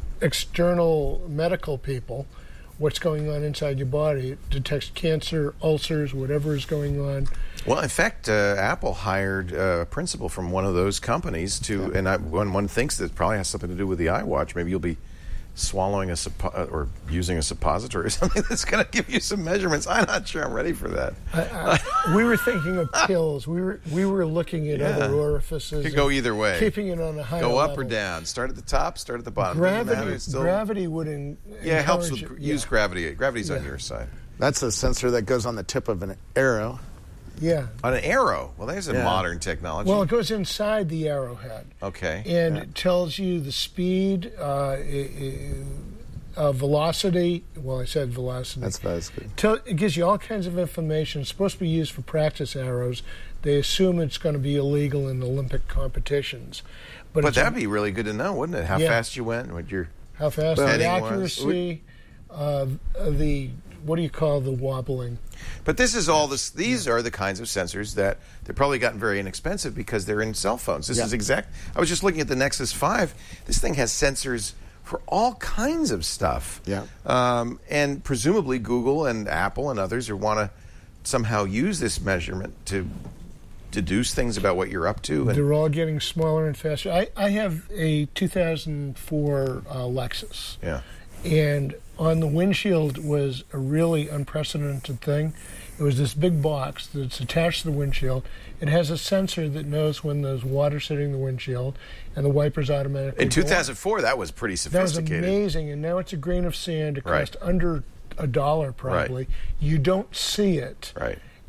external medical people what's going on inside your body. It detects cancer, ulcers, whatever is going on. Well, in fact, uh, Apple hired uh, a principal from one of those companies to, and I, one one thinks that probably has something to do with the iWatch. Maybe you'll be swallowing a suppo- uh, or using a suppository or something that's going to give you some measurements. I'm not sure I'm ready for that. I, I, we were thinking of pills. We were we were looking at Yeah. other orifices. Could go and either way. Keeping it on a higher Go up level. or down. Start at the top. Start at the bottom. Doesn't matter. Gravity, It's still- gravity would en- yeah, it helps with encourage gr- it. use Yeah. gravity. Gravity's on Yeah. your side. That's a sensor that goes on the tip of an arrow. Yeah. On an arrow. Well, there's a Yeah. modern technology. Well, it goes inside the arrowhead. okay. And it tells you the speed, uh, i- i- uh, velocity. Well, I said velocity. That's basically. Tell, it gives you all kinds of information. It's supposed to be used for practice arrows. They assume it's going to be illegal in Olympic competitions. But, But it's, that'd be really good to know, wouldn't it? How Yeah. fast you went, what your how fast Well, the heading was. accuracy, uh, the what do you call the wobbling? But this is all this. These are the kinds of sensors that they've probably gotten very inexpensive because they're in cell phones. This Yeah. is exact. I was just looking at the Nexus five. This thing has sensors for all kinds of stuff. Yeah. Um, and presumably Google and Apple and others are want to somehow use this measurement to deduce things about what you're up to. And, They're all getting smaller and faster. I, I have a two thousand four uh, Lexus. yeah. And on the windshield was a really unprecedented thing. It was this big box that's attached to the windshield. It has a sensor that knows when there's water sitting the windshield, and the wipers automatically In go two off. thousand four, that was pretty That was sophisticated. amazing, and now it's a grain of sand. It Right. costs under a dollar probably. You don't see it. Right.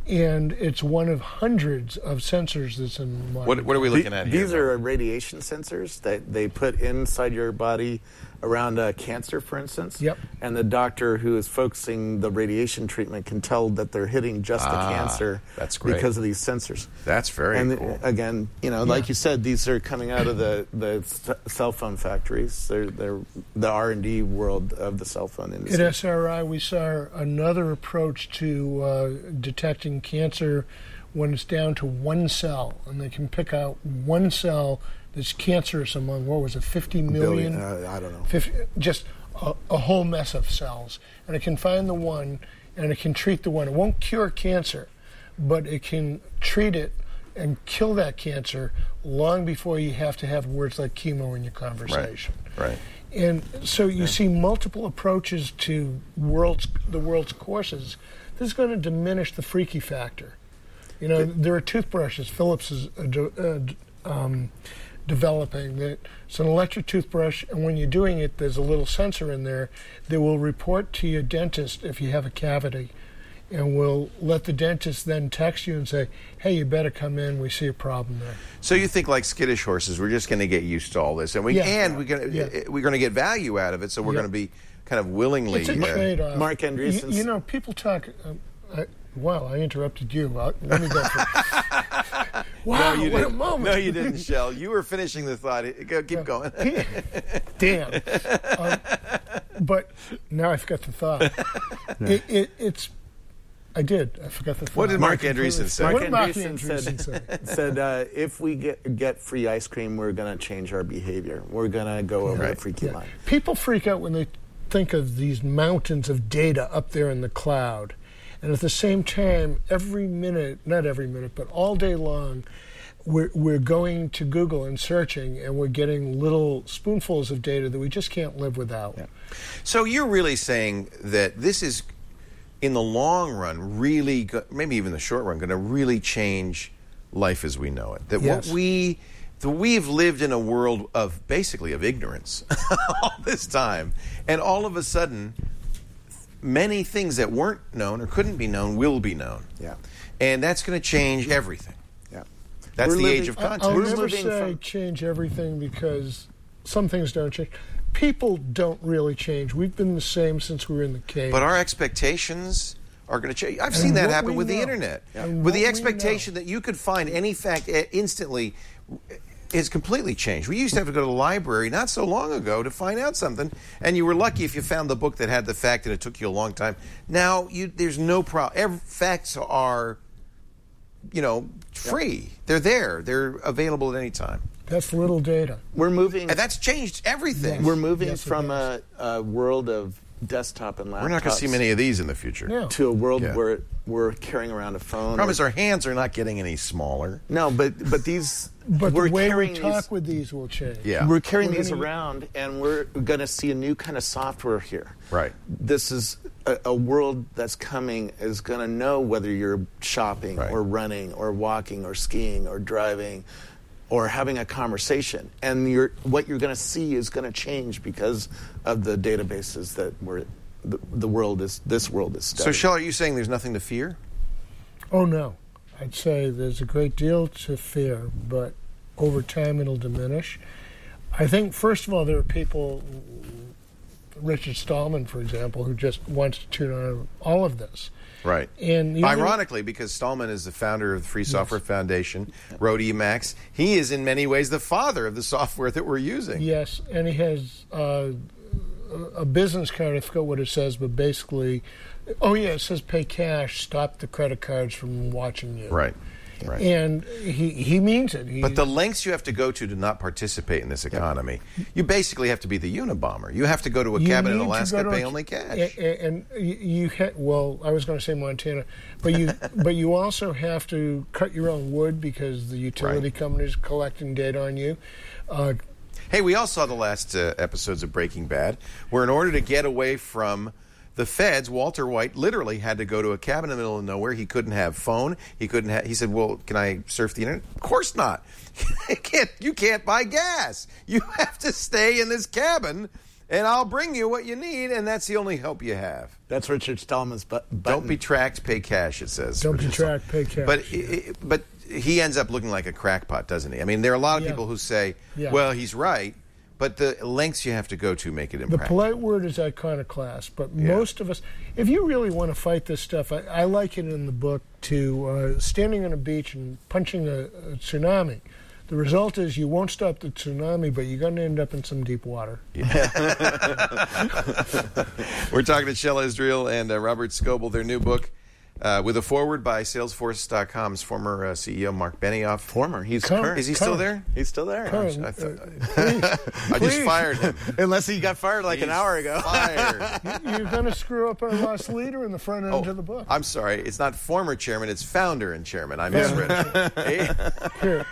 and it's one of hundreds of sensors that's in modern. What, what are we looking at here? These are radiation sensors that they put inside your body around uh, cancer, for instance. Yep. And the doctor who is focusing the radiation treatment can tell that they're hitting just Ah, the cancer that's great. because of these sensors. That's very and cool. the, again, you know, like you said, these are coming out of the, the s- cell phone factories. They're, they're the R and D world of the cell phone At industry. S R I, we saw another approach to uh, detecting cancer when it's down to one cell, and they can pick out one cell that's cancerous among, what was it, fifty million? Billion, uh, I don't know. fifty, just a, a whole mess of cells. And it can find the one, and it can treat the one. It won't cure cancer, but it can treat it and kill that cancer long before you have to have words like chemo in your conversation. Right. And so you see multiple approaches to world's, the world's courses. This is going to diminish the freaky factor. You know, there are toothbrushes Philips is uh, de- uh, d- um, developing. That it's an electric toothbrush, and when you're doing it, there's a little sensor in there that will report to your dentist if you have a cavity, and will let the dentist then text you and say, hey, you better come in, we see a problem there. So you think, like skittish horses, we're just going to get used to all this, and we Yeah. and we're going to Yeah. we're going to get value out of it. So we're Yeah. going to be kind of willingly. It's a uh, trade-off. Mark Andreessen's- You, you know, people talk. Um, I, wow, I interrupted you. Uh, let me go. For, wow, no, you what a didn't. moment! No, you didn't, Shell. You were finishing the thought. Go, keep going. Damn. Um, but now I forgot the thought. it, it, it's. I did. I forgot the thought. What did Mark I completely Andreessen say? forgot. Mark What did Mark Andreessen Andreessen said, say? said uh, if we get get free ice cream, we're going to change our behavior. We're going to go over Right. the freaky Yeah. line. People freak out when they think of these mountains of data up there in the cloud. And at the same time, every minute, not every minute, but all day long, we're, we're going to Google and searching, and we're getting little spoonfuls of data that we just can't live without. Yeah. So you're really saying that this is, in the long run, really, go- maybe even the short run, going to really change life as we know it. That Yes. what we, that we've lived in a world of basically of ignorance all this time, and all of a sudden, many things that weren't known or couldn't be known will be known. Yeah. And that's going to change everything. Yeah. That's We're the living- age of I- I'll content. We're never moving say from- change everything because some things don't change. People don't really change. We've been the same since we were in the cave. But our expectations are going to change. I've And seen that what happen we with the know. internet. And With what the we expectation know. that you could find any fact uh, instantly has completely changed. We used to have to go to the library not so long ago to find out something, and you were lucky if you found the book that had the fact, and it took you a long time. Now, you, there's no problem. Facts are, you know, free. They're there. They're available at any time. That's little data. We're moving. And that's changed everything. We're moving Yes, it from a, does. a world of desktop and laptops We're not going to see many of these in the future. Yeah. to a world Yeah. where we're carrying around a phone. Problem or- is, our hands are not getting any smaller. no, but but these But we're the way we carrying talk these, with these will change. Yeah. we're carrying We're these gonna- around, and we're going to see a new kind of software here. Right. This is a, a world that's coming is going to know whether you're shopping Right. or running or walking or skiing or driving or having a conversation, and you're, what you're going to see is going to change because of the databases that we're the, the world is this world is So, studying. Shell, are you saying there's nothing to fear? Oh, no. I'd say there's a great deal to fear, but over time it'll diminish. I think, first of all, there are people, Richard Stallman, for example, who just wants to tune on all of this. Right. And the other- Ironically, because Stallman is the founder of the Free Software Foundation, wrote Emacs, he is in many ways the father of the software that we're using. Yes, and he has uh, a business card. I forgot what it says, but basically, oh yeah, it says pay cash, stop the credit cards from watching you. Right. Right. And he he means it. He, But the lengths you have to go to to not participate in this economy, you basically have to be the Unabomber. You have to go to a you cabin in need to Alaska go and to pay a- only cash. And, and you, you ha- well, I was going to say Montana, but you but you also have to cut your own wood because the utility Right. companies collecting data on you. Uh, Hey, we all saw the last uh, episodes of Breaking Bad, where in order to get away from the feds, Walter White literally had to go to a cabin in the middle of nowhere. He couldn't have phone. He couldn't have. He said, "Well, can I surf the internet?" Of course not. you can't. You can't buy gas. You have to stay in this cabin and I'll bring you what you need, and that's the only help you have. That's Richard Stallman's bu- button. Don't be tracked, pay cash, it says. Don't be tracked, pay cash. But, it, but he ends up looking like a crackpot, doesn't he? I mean, there are a lot of Yeah. people who say, Yeah. well, he's right, but the lengths you have to go to make it The impractical. polite word is iconoclast, but Yeah. most of us, if you really want to fight this stuff, I, I like it in the book to uh, standing on a beach and punching a, a tsunami. The result is you won't stop the tsunami, but you're going to end up in some deep water. We're talking to Shel Israel and uh, Robert Scoble, their new book, uh, with a foreword by Salesforce dot com's former uh, C E O, Mark Benioff. Former. He's Current. current. Is he still Current. there? He's still there. Current. I, thought, Uh, please, I just please. fired him. Unless he got fired like an He's hour ago. Fired. You're going to screw up our last leader in the front end Oh, of the book. I'm sorry. It's not former chairman. It's founder and chairman. I misread it. Here.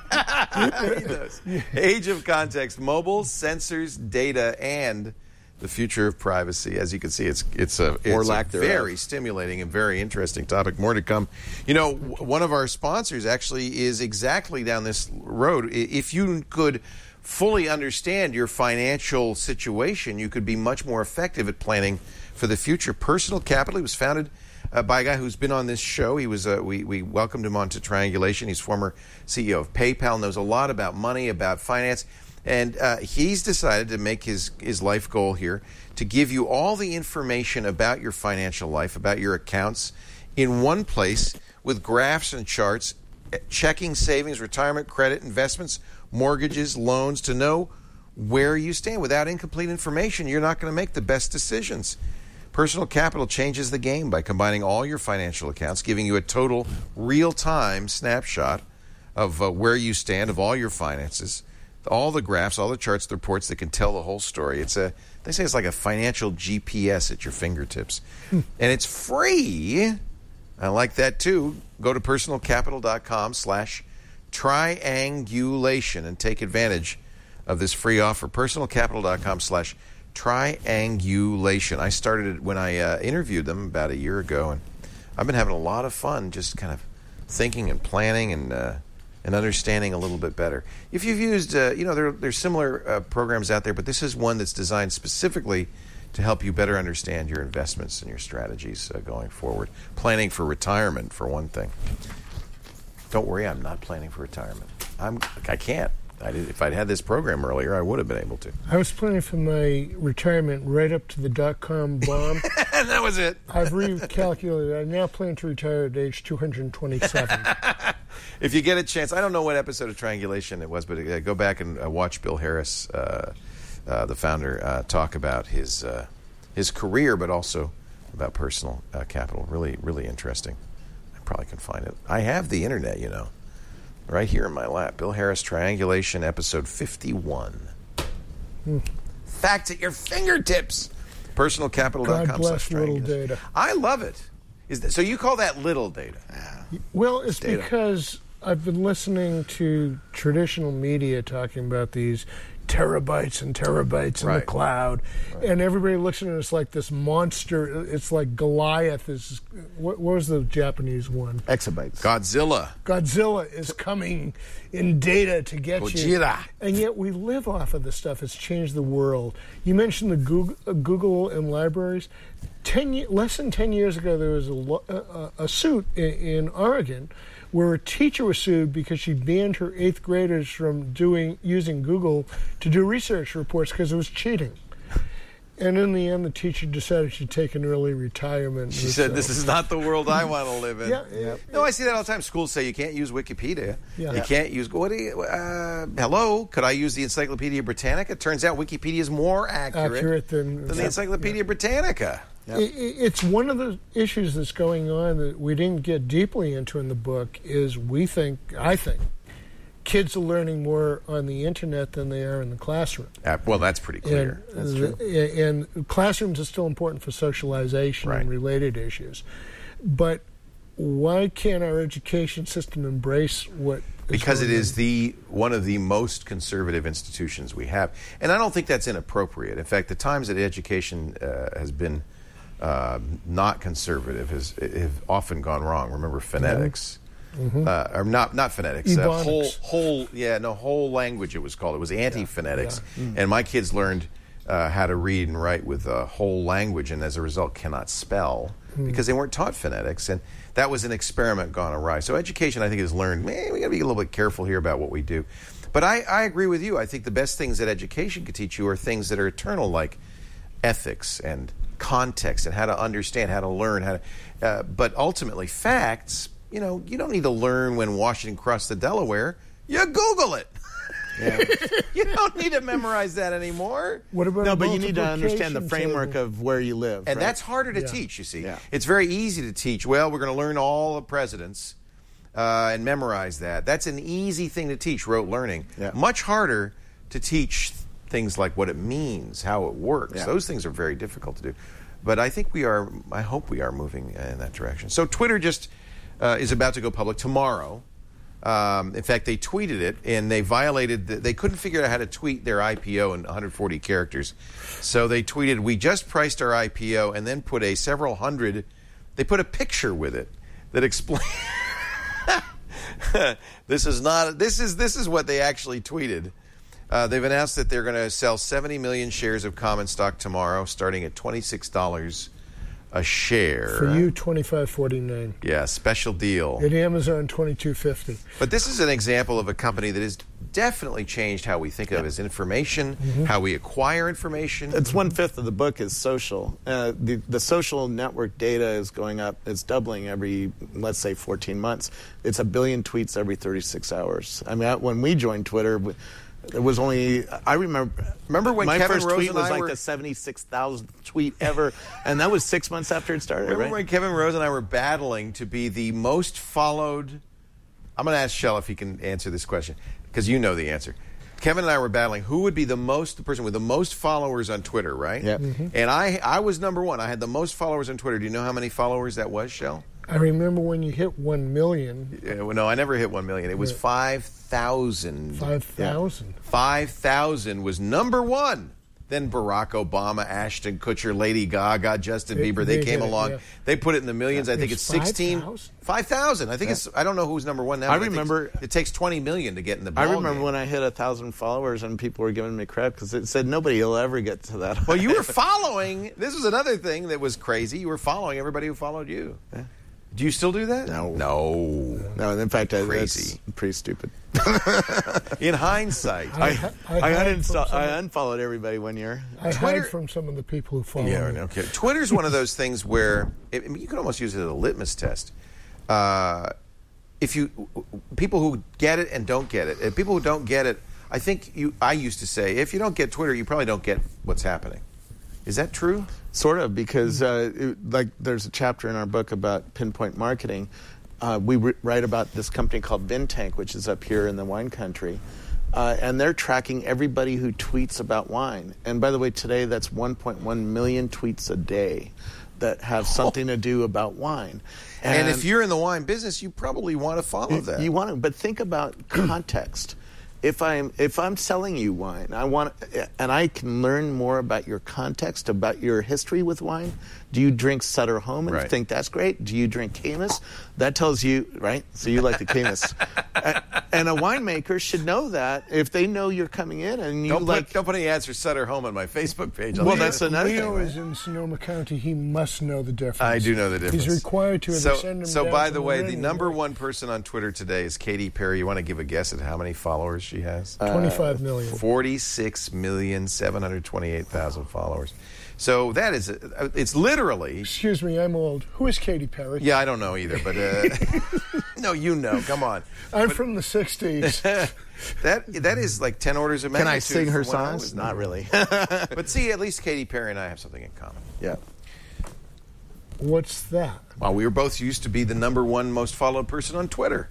He does. Age of context, mobile, sensors, data, and the future of privacy. As you can see, it's it's a, it's Or a lack thereof. very stimulating and very interesting topic. More to come. You know, w- one of our sponsors actually is exactly down this road. I- If you could fully understand your financial situation, you could be much more effective at planning for the future. Personal Capital, he was founded Uh, by a guy who's been on this show. He was uh, we we welcomed him onto Triangulation. He's former C E O of PayPal, knows a lot about money, about finance, and uh, he's decided to make his his life goal here to give you all the information about your financial life, about your accounts, in one place with graphs and charts, checking, savings, retirement, credit, investments, mortgages, loans, to know where you stand. Without incomplete information, you're not going to make the best decisions. Personal Capital changes the game by combining all your financial accounts, giving you a total real-time snapshot of uh, where you stand, of all your finances, all the graphs, all the charts, the reports that can tell the whole story. It's a they say it's like a financial G P S at your fingertips, and it's free. I like that too. Go to personalcapital.com slash triangulation and take advantage of this free offer. Personalcapital.com slash triangulation. I started it when I uh, interviewed them about a year ago, and I've been having a lot of fun just kind of thinking and planning and uh, and understanding a little bit better. If you've used, uh, you know, there, there's similar uh, programs out there, but this is one that's designed specifically to help you better understand your investments and your strategies uh, going forward. Planning for retirement, for one thing. Don't worry, I'm not planning for retirement. I'm, I can't. I did, if I'd had this program earlier, I would have been able to. I was planning for my retirement right up to the dot-com bomb. And that was it. I've recalculated. I now plan to retire at age two hundred twenty-seven. If you get a chance, I don't know what episode of Triangulation it was, but uh, go back and uh, watch Bill Harris, uh, uh, the founder, uh, talk about his uh, his career, but also about personal uh, capital. Really, really interesting. I probably can find it. I have the internet, you know. Right here in my lap. Bill Harris, Triangulation, episode fifty-one. Hmm. Facts at your fingertips. personal capital dot com. God bless little data. I love it. Is that, so you call that little data? Well, it's Data. because I've been listening to traditional media talking about these terabytes and terabytes in Right. the cloud, Right. and everybody looks at it as like this monster. It's like Goliath is. What, what was the Japanese one? Exabytes. Godzilla. Godzilla is coming in data to get you. Gojira. And yet we live off of this stuff. It's changed the world. You mentioned the Google, uh, Google and libraries. Ten ye- less than ten years ago, there was a, lo- a, a suit in, in Oregon where a teacher was sued because she banned her eighth graders from doing using Google to do research reports because it was cheating. And in the end, the teacher decided she'd take an early retirement. She said, "This is not the world I want to live in." Yeah, yeah. No, I see that all the time. Schools say you can't use Wikipedia. Yeah. You can't use. What do you? Uh, hello, could I use the Encyclopedia Britannica? Turns out Wikipedia is more accurate, Accurate than- than the yeah. Encyclopedia Britannica. I- I- It's one of the issues that's going on that we didn't get deeply into in the book is we think, I think, kids are learning more on the internet than they are in the classroom. Uh, well, that's pretty clear. And, the- and classrooms are still important for socialization Right. and related issues. But why can't our education system embrace what is Because it going is on? the one of the most conservative institutions we have, and I don't think that's inappropriate. In fact, the times that education uh, has been uh, not conservative has have often gone wrong. Remember phonetics, uh, or not not phonetics, uh, Ebonics. whole whole yeah no whole language. It was called. It was anti-phonetics, and my kids learned. uh, how to read and write with a whole language, and as a result cannot spell mm. because they weren't taught phonetics, and that was an experiment gone awry. So education, I think, has learned, man, we got to be a little bit careful here about what we do. But I, I agree with you. I think the best things that education could teach you are things that are eternal, like ethics and context and how to understand, how to learn, how to. Uh, but ultimately, facts. You know, you don't need to learn when Washington crossed the Delaware. You Google it. Yeah. You don't need to memorize that anymore. What about no, but you need to understand the framework table? of where you live. And right? that's harder to yeah. teach, you see. Yeah. It's very easy to teach. Well, we're going to learn all the presidents uh, and memorize that. That's an easy thing to teach, rote learning. Yeah. Much harder to teach things like what it means, how it works. Yeah. Those things are very difficult to do. But I think we are, I hope we are moving in that direction. So Twitter just uh, is about to go public tomorrow. Um, in fact, they tweeted it, and they violated, the, they couldn't figure out how to tweet their I P O in one hundred forty characters. So they tweeted, we just priced our I P O, and then put a several hundred, they put a picture with it that explained, this is not, this is, this is what they actually tweeted. Uh, they've announced that they're going to sell seventy million shares of common stock tomorrow, starting at twenty-six dollars a share. For you, twenty-five forty-nine. Yeah, special deal. At Amazon, twenty-two fifty. But this is an example of a company that has definitely changed how we think of as information, mm-hmm. how we acquire information. It's one-fifth of the book is social. Uh, the, the social network data is going up. It's doubling every, let's say, fourteen months. It's a billion tweets every thirty-six hours. I mean, I, when we joined Twitter, it was only, I remember, remember when my Kevin first Rose tweet and was I like were, the seventy-six thousandth tweet ever, and that was six months after it started, remember right? when Kevin Rose and I were battling to be the most followed, I'm going to ask Shell if he can answer this question, because you know the answer. Kevin and I were battling who would be the most, the person with the most followers on Twitter, right? Yeah. Mm-hmm. And I, I was number one. I had the most followers on Twitter. Do you know how many followers that was, Shell? I remember when you hit one million. Yeah, well, no, I never hit one million. It was five thousand. five thousand. Yeah. five thousand was number one. Then Barack Obama, Ashton Kutcher, Lady Gaga, Justin They- Bieber, they, they came did it, along. yeah. They put it in the millions. I think It's it's sixteen. five thousand? five thousand. I think Yeah. it's, I don't know who's number one now. I but remember- think it takes twenty million to get in the ball I remember game. when I hit a thousand followers and people were giving me crap because it said nobody will ever get to that. Well, you were following. This was another thing that was crazy. You were following everybody who followed you. Yeah. Do you still do that? No. No. No, in fact, I, Crazy. that's pretty stupid. In hindsight. I- I, I I, hide uninstall, from I some- unfollowed everybody one year. I Twitter- hide from some of the people who follow Yeah, me. okay. Twitter's one of those things where it, I mean, you can almost use it as a litmus test. Uh, if you people who get it and don't get it, and people who don't get it, I think you. I used to say, if you don't get Twitter, you probably don't get what's happening. Is that true? Sort of, because uh, it, like there's a chapter in our book about pinpoint marketing. Uh, we re- write about this company called Vintank, which is up here in the wine country. Uh, and they're tracking everybody who tweets about wine. And by the way, today that's one point one million tweets a day that have something to do about wine. And, and if you're in the wine business, you probably want to follow that. You want to, but think about context. If I'm if I'm selling you wine, I want, and I can learn more about your context, about your history with wine. Do you drink Sutter Home and Right. think that's great? Do you drink Caymus? That tells you, right? So you like the Caymus. A- and a winemaker should know that if they know you're coming in and you don't like. put don't put any ads for Sutter Home on my Facebook page. I'll Well, tell you that's that. another Leo thing. is in Sonoma County. He must know the difference. I do know the difference. He's required to. So, send him so down by to the way, the radio. number one person on Twitter today is Katy Perry. You want to give a guess at how many followers she has? twenty-five million. forty-six million seven hundred twenty-eight thousand followers. So that is, uh, it's literally. Excuse me, I'm old. Who is Katy Perry? Yeah, I don't know either, but uh, no, you know. Come on, I'm from the sixties. that that is like ten orders of Can magnitude. I sing her from when I songs? was- Not really. But see, at least Katy Perry and I have something in common. Yeah. What's that? Well, we were both used to be the number one most followed person on Twitter.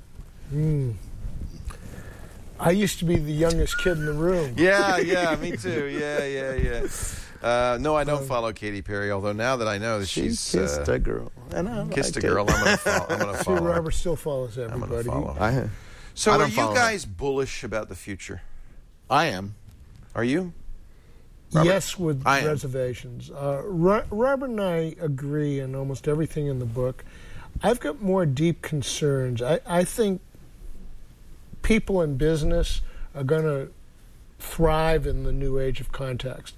I used to be the youngest kid in the room. Yeah, yeah, me too. Yeah, yeah, yeah. Uh, no, I don't follow Katy Perry. Although now that I know that She she's kissed uh, a girl. And I kissed a liked it. girl, I'm gonna follow. I'm gonna See, follow. her. Robert still follows I'm gonna everybody. follow. her. I, So, I are don't you follow her. guys bullish about the future? I am. Are you? Yes, with I am. reservations. Uh, Ro- Robert and I agree on almost everything in the book. I've got more deep concerns. I, I think people in business are going to thrive in the new age of context.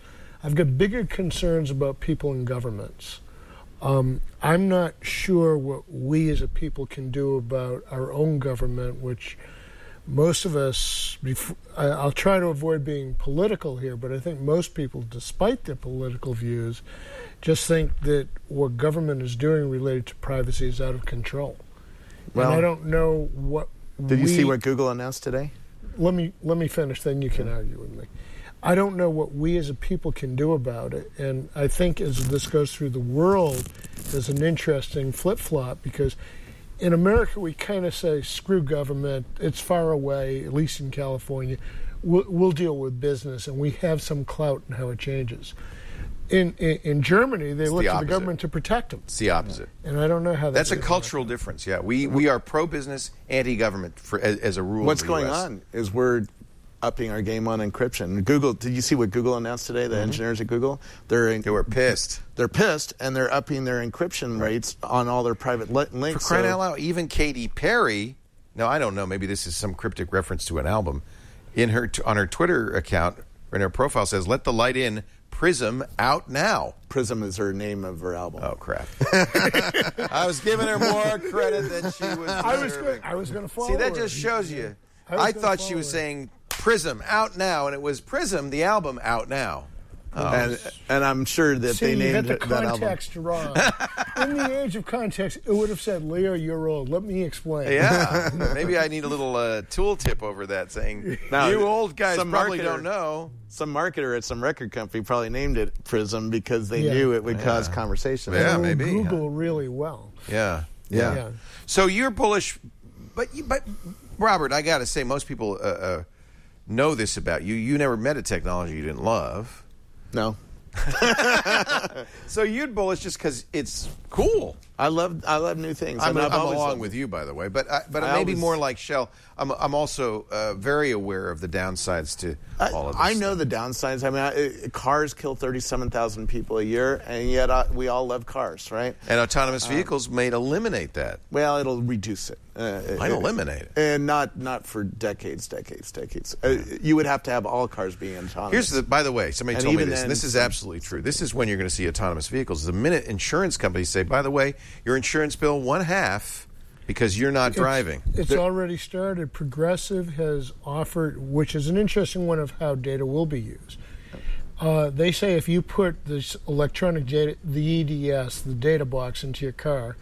I've got bigger concerns about people in governments. Um, I'm not sure what we as a people can do about our own government, which most of us, I'll try to avoid being political here, but I think most people, despite their political views, just think that what government is doing related to privacy is out of control. Well, and I don't know what Did you we, see what Google announced today? Let me let me finish, then you can argue with me. I don't know what we as a people can do about it, and I think as this goes through the world, there's an interesting flip-flop, because in America we kind of say, screw government, it's far away, at least in California, we'll, we'll deal with business, and we have some clout in how it changes. In, in, in Germany, they it's look the to the opposite. government to protect them. It's the opposite. And I don't know how that That's a gets cultural difference, yeah. We we are pro-business, anti-government for, as, as a rule. What's of the going U S on is we're upping our game on encryption. Google, did you see what Google announced today? The mm-hmm. engineers at Google, they're they were pissed. They're pissed, and they're upping their encryption right. rates on all their private li- links. For crying so, out loud, even Katy Perry. Now I don't know. Maybe this is some cryptic reference to an album. In her t- on her Twitter account, or in her profile, says, "Let the light in. Prism out now." Prism is her name of her album. Oh crap! I was giving her more credit than she was. I was going. I was going to follow. See, that her. just shows you. I, I thought she was her. saying Prism out now, and it was Prism, the album, out now. Oh. And, and I'm sure that See, they named you that the album. context wrong. In the age of context, it would have said, "Leo, you're old. Let me explain." Yeah, maybe I need a little uh, tool tip over that, saying now, you old guys probably marketer, don't know. Some marketer at some record company probably named it Prism because they yeah. knew it would yeah. cause conversation. Yeah, and maybe Google yeah. really well. Yeah. yeah, yeah. So you're bullish, but you, but Robert, I got to say, most people uh, uh, know this about you. You never met a technology you didn't love. No. So you're bullish just because it's cool. I love I love new things. I'm, and I'm I've always along loved with you, by the way, but I, but I maybe always, more like Shell. I'm I'm also uh, very aware of the downsides to I, all of this. I know stuff. the downsides. I mean, I, cars kill thirty-seven thousand people a year, and yet I, we all love cars, right? And autonomous vehicles um, may eliminate that. Well, it'll reduce it. Uh, Might it, eliminate it, and not not for decades, decades, decades. Uh, you would have to have all cars being autonomous. Here's the. By the way, somebody and told me even this. then, And this is absolutely true. This is when you're going to see autonomous vehicles. The minute insurance companies say, "By the way, your insurance bill one half because you're not It's, driving." It's There, already started. Progressive has offered, which is an interesting one of how data will be used. Uh, they say if you put this electronic data, the E D S, the data box, into your car,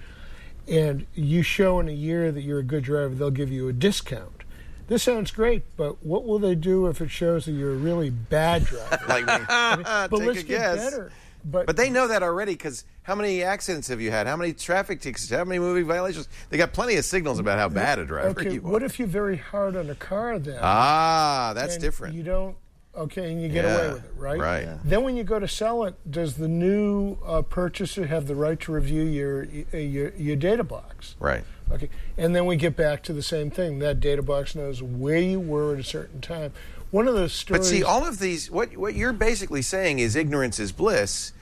and you show in a year that you're a good driver, they'll give you a discount. This sounds great, but what will they do if it shows that you're a really bad driver? Like me. I mean, but Take let's a get guess. better. But, But they know that already because how many accidents have you had? How many traffic tickets? How many moving violations? They got plenty of signals about how bad a driver okay, you are. what if you're very hard on a car then? Ah, that's and different. You don't, okay, and you get Yeah, away with it, right? right. Yeah. Then when you go to sell it, does the new uh, purchaser have the right to review your, your your data box? Right. Okay, and then we get back to the same thing. That data box knows where you were at a certain time. One of those stories. But see, all of these, what what you're basically saying is ignorance is bliss,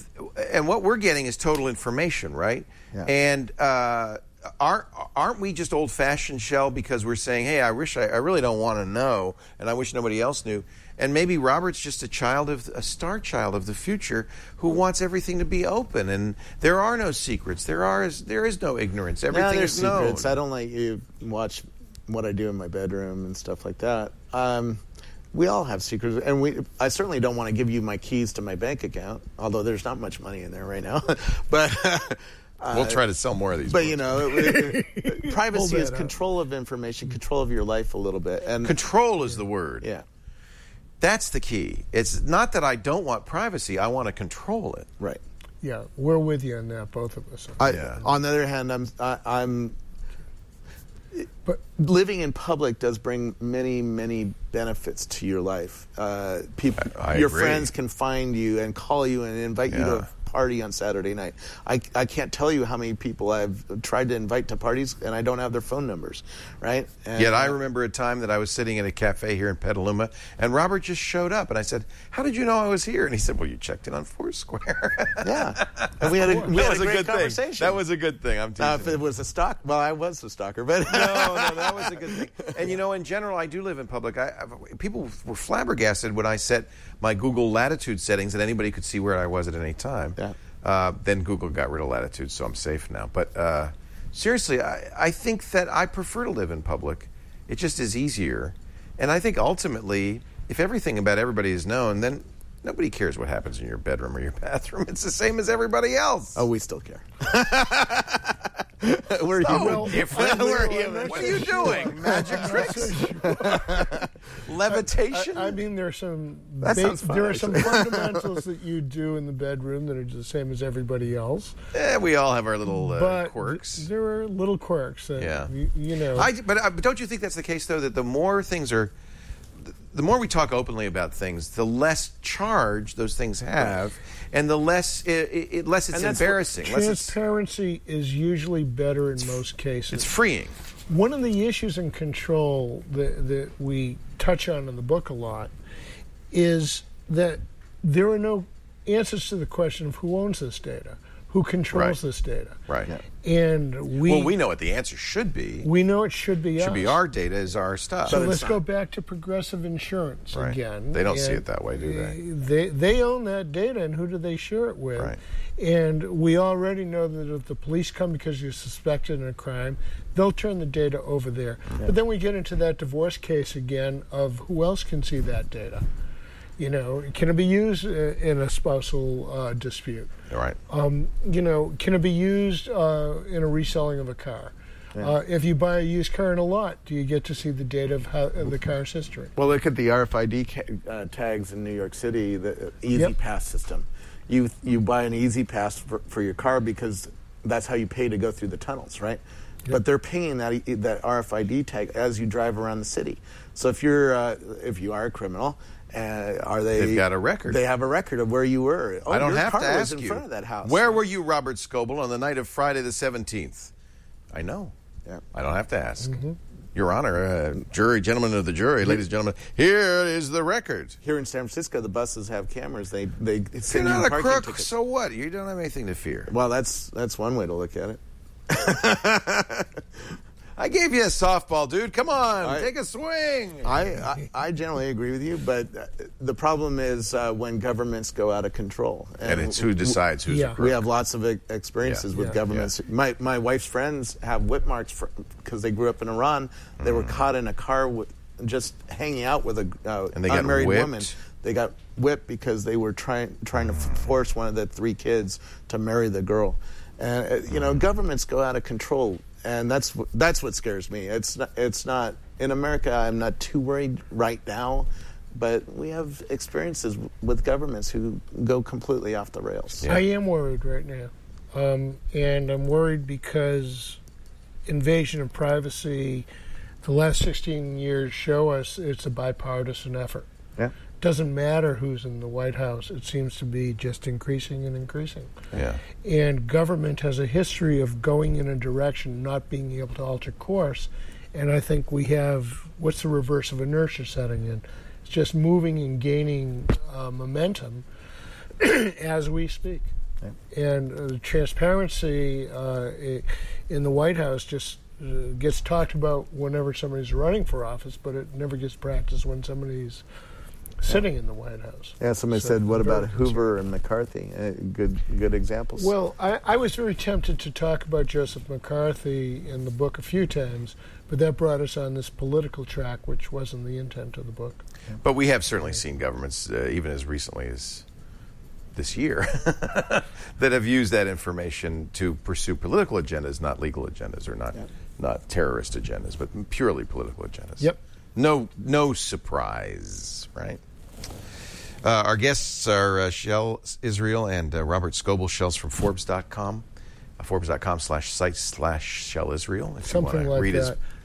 and what we're getting is total information, right? Yeah. And uh, aren't aren't we just old-fashioned, Shell, because we're saying, hey, I wish I, I really don't want to know, and I wish nobody else knew. And maybe Robert's just a child of a star child of the future who wants everything to be open, and there are no secrets. There are there is no ignorance. Everything no, there's is known. secrets. I don't let you watch what I do in my bedroom and stuff like that. Um, we all have secrets, and we. I certainly don't want to give you my keys to my bank account, although there's not much money in there right now. But uh, we'll try to sell more of these. But books. you know, it, it, privacy Hold is that up. control of information, control of your life a little bit, and Control is the word. yeah. That's the key. It's not that I don't want privacy. I want to control it. Right. Yeah, we're with you on that, both of us. I, Yeah. On the other hand, I'm I, I'm But living in public does bring many, many benefits to your life. Uh, people, I- I your agree. friends can find you and call you and invite you Yeah. to party on Saturday night. I, I can't tell you how many people I've tried to invite to parties and I don't have their phone numbers, right? And, Yet I remember a time that I was sitting in a cafe here in Petaluma, and Robert just showed up, and I said, "How did you know I was here?" And he said, "Well, you checked in on Foursquare." Yeah, and we had a, we that had was a a great good conversation. thing. That was a good thing. I'm teasing. Uh, if it was a stalk, well, I was a stalker, but no, no, that was a good thing. And you know, in general, I do live in public. I, I, people were flabbergasted when I set my Google latitude settings that anybody could see where I was at any time. Yeah. Uh, then Google got rid of latitude, so I'm safe now. But uh, seriously, I, I think that I prefer to live in public. It just is easier. And I think ultimately, if everything about everybody is known, then nobody cares what happens in your bedroom or your bathroom. It's the same as everybody else. oh, we still care. We're Oh, human. different. We're human. What are you doing? Magic tricks? Levitation? I, I mean, there are some That ba- sounds fun, there are some actually. fundamentals that you do in the bedroom that are the same as everybody else. Eh, we all have our little uh, but quirks. th- there are little quirks that Yeah. you, you know. I, but, uh, but don't you think that's the case, though, that the more things are, the, the more we talk openly about things, the less charge those things have, and the less it, it less it's And that's what embarrassing. Less it's, Transparency is usually better in most cases. it's freeing. One of the issues in control that, that we touch on in the book a lot is that there are no answers to the question of who owns this data, who controls Right. this data. Right. And we Well, we know what the answer should be. we know it should be It should us. be our data is our stuff. So But let's it's go not. back to Progressive Insurance Right. again. They don't see And it that way, do they? They they own that data, and who do they share it with? Right. And we already know that if the police come because you're suspected in a crime, they'll turn the data over there. But then we get into that divorce case again of who else can see that data. You know, can it be used uh, in a spousal uh, dispute? All right. Um, you know, can it be used uh, in a reselling of a car? Uh, if you buy a used car in a lot, do you get to see the data of, how, of the car's history? Well, look at the R F I D ca- uh, tags in New York City, the Easy Yep. Pass system. You you buy an Easy Pass for, for your car because that's how you pay to go through the tunnels, right? But they're paying that e- that R F I D tag as you drive around the city. So if you're uh, if you are a criminal, uh, are they? They've got a record. They have a record of where you were. Oh, I don't your have car to was ask in you. front of that house. Where were you, Robert Scoble, on the night of Friday the seventeenth? I know. Yeah. I don't have to ask. Mm-hmm. Your Honor, uh, jury, gentlemen of the jury, ladies and gentlemen, here is the record. Here in San Francisco, the buses have cameras. They they You're send you not a parking crook, tickets. so what? You don't have anything to fear. Well, that's that's one way to look at it. I gave you a softball, dude. Come on, I- take a swing. I, I, I generally agree with you, but uh, the problem is uh, when governments go out of control. and it's who decides who's Yeah. a crook. We have lots of e- experiences Yeah. with Yeah. governments. My my wife's friends have whip marks because they grew up in Iran. They were caught in a car with, just hanging out with a uh, And they got unmarried whipped? woman. They got whipped because they were trying trying to f- force one of the three kids to marry the girl. And uh, you know, governments go out of control, and that's wh- that's what scares me. It's not, it's not in America. I'm not too worried right now. But we have experiences w- with governments who go completely off the rails. Yeah. I am worried right now. Um, and I'm worried because invasion of privacy, the last sixteen years show us it's a bipartisan effort. Yeah. Doesn't matter who's in the White House. It seems to be just increasing and increasing. Yeah. And government has a history of going in a direction, not being able to alter course. And I think we have, what's the reverse of inertia setting in? It's just moving and gaining uh, momentum as we speak. And uh, the transparency uh, i- in the White House just uh, gets talked about whenever somebody's running for office, but it never gets practiced when somebody's sitting in the White House. Yeah, somebody So said, what very about Hoover and McCarthy? Uh, good good examples. Well, I, I was very tempted to talk about Joseph McCarthy in the book a few times, but that brought us on this political track, which wasn't the intent of the book. But we have certainly seen governments, uh, even as recently as this year, that have used that information to pursue political agendas, not legal agendas, or not not terrorist agendas, but purely political agendas. Yep. No, no surprise, right? Uh, our guests are uh, Shel Israel and uh, Robert Scoble. Shel's from Forbes dot com, uh, Forbes dot com slash site slash Shel Israel. If Something you want to like read his that.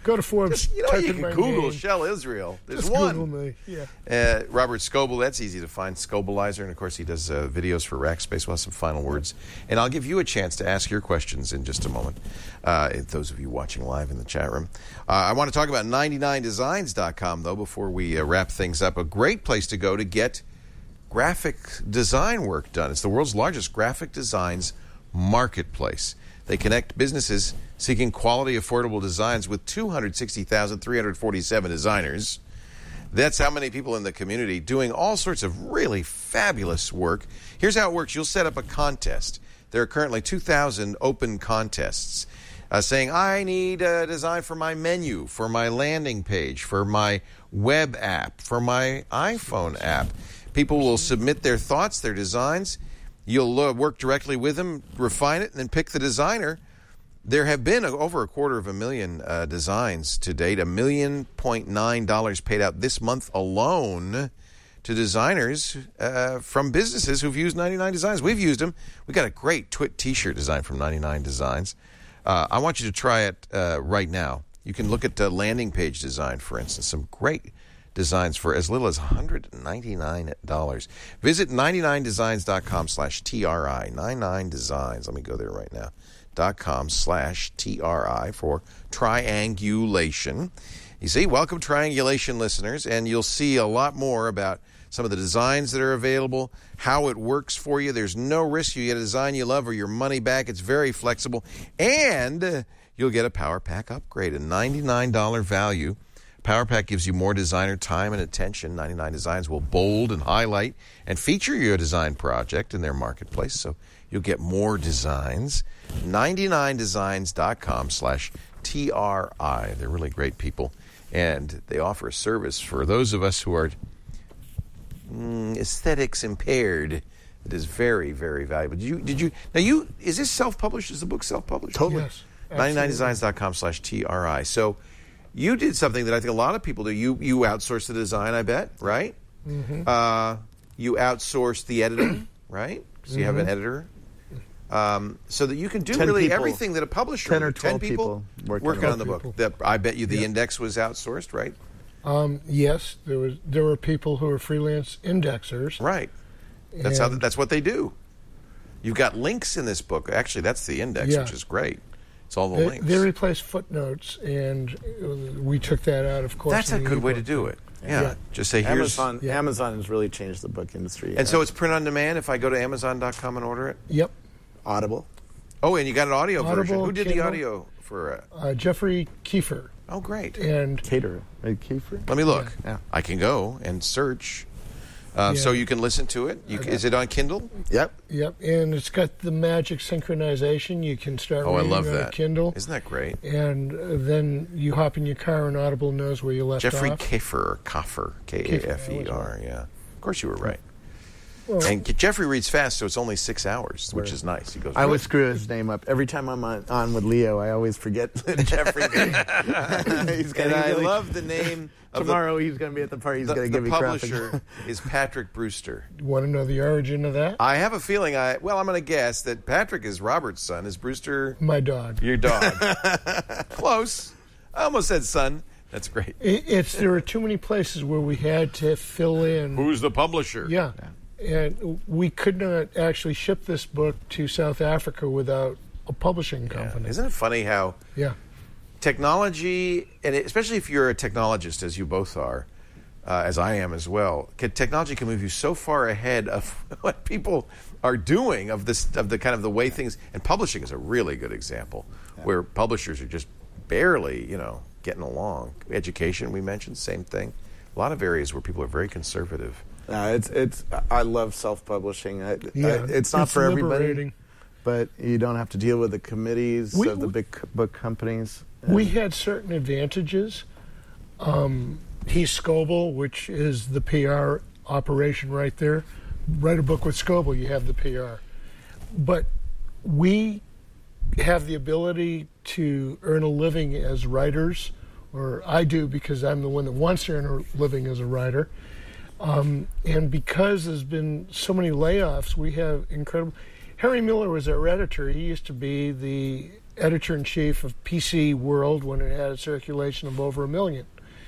Go to Forbes. Just, you know, type you in can my Google name. Shell Israel. There's Just one. Google me. Yeah. Uh, Robert Scoble, that's easy to find, Scobleizer, and of course he does uh, videos for Rackspace. We'll have some final words. And I'll give you a chance to ask your questions in just a moment, uh, those of you watching live in the chat room. Uh, I want to talk about ninety-nine designs dot com, though, before we uh, wrap things up. A great place to go to get graphic design work done. It's the world's largest graphic designs marketplace. They connect businesses seeking quality, affordable designs with two hundred sixty thousand three hundred forty-seven designers. That's how many people in the community doing all sorts of really fabulous work. Here's how it works. You'll set up a contest. There are currently two thousand open contests uh, saying, I need a design for my menu, for my landing page, for my web app, for my iPhone app. People will submit their thoughts, their designs. You'll uh, work directly with them, refine it, and then pick the designer. There have been over a quarter of a million uh, designs to date, a million point nine dollars paid out this month alone to designers uh, from businesses who've used ninety-nine Designs. We've used them. We got a great Twit T-shirt design from ninety-nine Designs. Uh, I want you to try it uh, right now. You can look at uh, landing page design, for instance. Some great designs for as little as one hundred ninety-nine dollars. Visit ninety-nine designs dot com slash T R I. ninety-nine designs. Let me go there right now. Dot com slash T R I for triangulation. You see, welcome triangulation listeners, and you'll see a lot more about some of the designs that are available, how it works for you. There's no risk. You get a design you love or your money back. It's very flexible, and you'll get a Power Pack upgrade, a ninety-nine dollars value. Power Pack gives you more designer time and attention. ninety-nine Designs will bold and highlight and feature your design project in their marketplace, so you'll get more designs. ninety-nine designs dot com slash T R I. They're really great people, and they offer a service for those of us who are mm, aesthetics impaired. It is very, very valuable. Did you? Did you? Now, you is this self-published? Is the book self-published? Totally. Yes. ninety-nine designs dot com slash T R I. So you did something that I think a lot of people do. You you outsourced the design, I bet, right? Mm-hmm. Uh, you outsourced the editing, right? So you mm-hmm. have an editor. Um, so that you can do ten really people, everything that a publisher ten or would. twelve ten people, people working, working on on the people. book. That, I bet you the Yeah. index was outsourced, right? Um, yes, there was. There were people who were freelance indexers. Right. That's how. And- That's what they do. You've got links in this book. Actually, that's the index, Yeah. which is great. It's all the They, links. they replaced footnotes, and uh, we took that out, of course. That's a in the good way to ebook. do it. Yeah. Yeah. Just say here's. Amazon, Yeah. Amazon has really changed the book industry. And so it's print on demand. If I go to amazon dot com and order it. Yep. Audible. Oh, and you got an audio Audible, version. Who did the Kindle. audio for? Uh, Uh, Jeffrey Kiefer. oh, great. And Caterer. Uh, Kiefer? Let me look. Yeah. I can go and search. Uh, Yeah. So you can listen to it. You, is it on Kindle? Yep. yep, and it's got the magic synchronization. You can start Oh, I reading love on that. a Kindle, Isn't that great? and uh, then you hop in your car, and Audible knows where you left Jeffrey off. Kiefer, Koffer, K A F E R, yeah. Of course you were right. Well, And Jeffrey reads fast, so it's only six hours, which is nice. He goes. I always screw his name up. Every time I'm on, on with Leo, I always forget Jeffrey. he's and gonna I really- love the name of the, Tomorrow he's going to be at the party. He's the, going to the give me crap. publisher is Patrick Brewster. you want to know the origin of that? I have a feeling. I well, I'm going to guess that Patrick is Robert's son. Is Brewster My dog. your dog? Close. I almost said son. That's great. It, it's there were too many places where we had to fill in. Who's the publisher? Yeah. And we could not actually ship this book to South Africa without a publishing Yeah. company. Isn't it funny how Yeah. technology, and especially if you're a technologist, as you both are, uh, as I am as well, can, technology can move you so far ahead of what people are doing of this, of the kind of the way things. And publishing is a really good example, where publishers are just barely, you know, getting along. Education, we mentioned, same thing. A lot of areas where people are very conservative. Uh, it's it's. I love self-publishing. I, Yeah, I, it's not it's for everybody, liberating. but you don't have to deal with the committees We- of the big c- book companies. We had certain advantages. Um, he's Scoble, which is the P R operation right there. Write a book with Scoble, you have the P R. But we have the ability to earn a living as writers, or I do because I'm the one that wants to earn a living as a writer. Um, and because there's been so many layoffs, we have incredible. Harry Miller was our editor. He used to be the editor-in-chief of P C World when it had a circulation of over a million.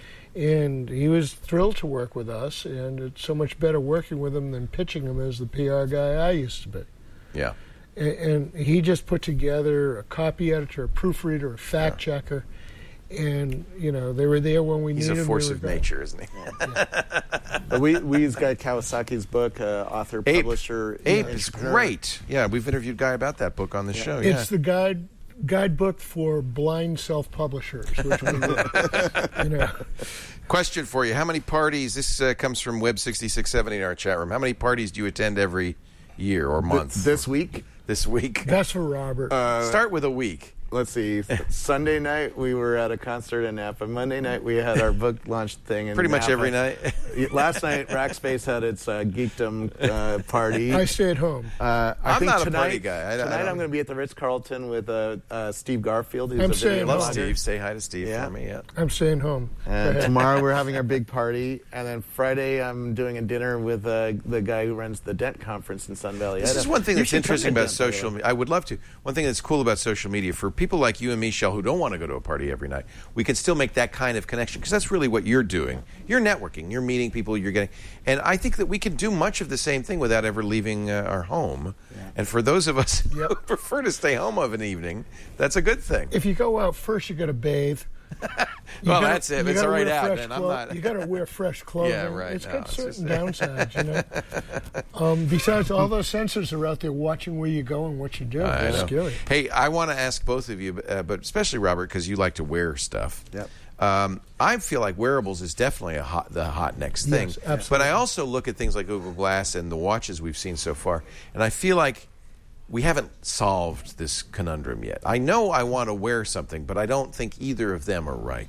And he was thrilled to work with us, and it's so much better working with him than pitching him as the P R guy I used to be. Yeah. And, and he just put together a copy editor, a proofreader, a fact yeah. checker, and, you know, they were there when we He's needed them. He's a force we of there. nature, isn't he? Yeah. But we, we use Guy Kawasaki's book, uh, author, Ape. publisher. Ape you know, is entrepreneur. great. Yeah, we've interviewed Guy about that book on the Yeah. show. Yeah. It's the guide guidebook for blind self-publishers, which we, you know. Question for you. How many parties, this uh, comes from Web sixty-six seventy in our chat room, how many parties do you attend every year or month? Th- this week? This week? That's for Robert. Uh, Start with a week. Let's see. Sunday night we were at a concert in Napa. Monday night we had our book launch thing in Pretty much Napa. every night. Last night Rackspace had its uh, geekdom uh, party. I stay at home. Uh, I I'm think not a tonight, party guy. I- I tonight don't- I'm going to be at the Ritz-Carlton with uh, uh, Steve Garfield. Who's I'm a saying video Love Hello. blogger. Steve. Say hi to Steve Yeah. for me. Yeah. I'm staying home. Go And ahead. tomorrow we're having our big party, and then Friday I'm doing a dinner with uh, the guy who runs the Dent conference in Sun Valley. This Idaho. is one thing You that's should come interesting to about Dent, by the social way. media. I would love to. One thing that's cool about social media, for people like you and me, Shell, who don't want to go to a party every night, we can still make that kind of connection, because that's really what you're doing. You're networking. You're meeting people. You're getting... And I think that we can do much of the same thing without ever leaving uh, our home. Yeah. And for those of us Yep. who prefer to stay home of an evening, that's a good thing. If you go out first, you got to bathe. You Well, gotta- that's it. you It's gotta a right wear out, fresh then. I'm clo- not- You got to wear fresh clothing. Yeah, right. It's No, got it's certain just- downsides, you know. Um, besides, all those sensors are out there watching where you go and what you do. I It's know. scary. Hey, I want to ask both of you, uh, but especially Robert, because you like to wear stuff. Yep. Um, I feel like wearables is definitely a hot, the hot next thing. Yes, absolutely. But I also look at things like Google Glass and the watches we've seen so far, and I feel like we haven't solved this conundrum yet. I know I want to wear something, but I don't think either of them are right.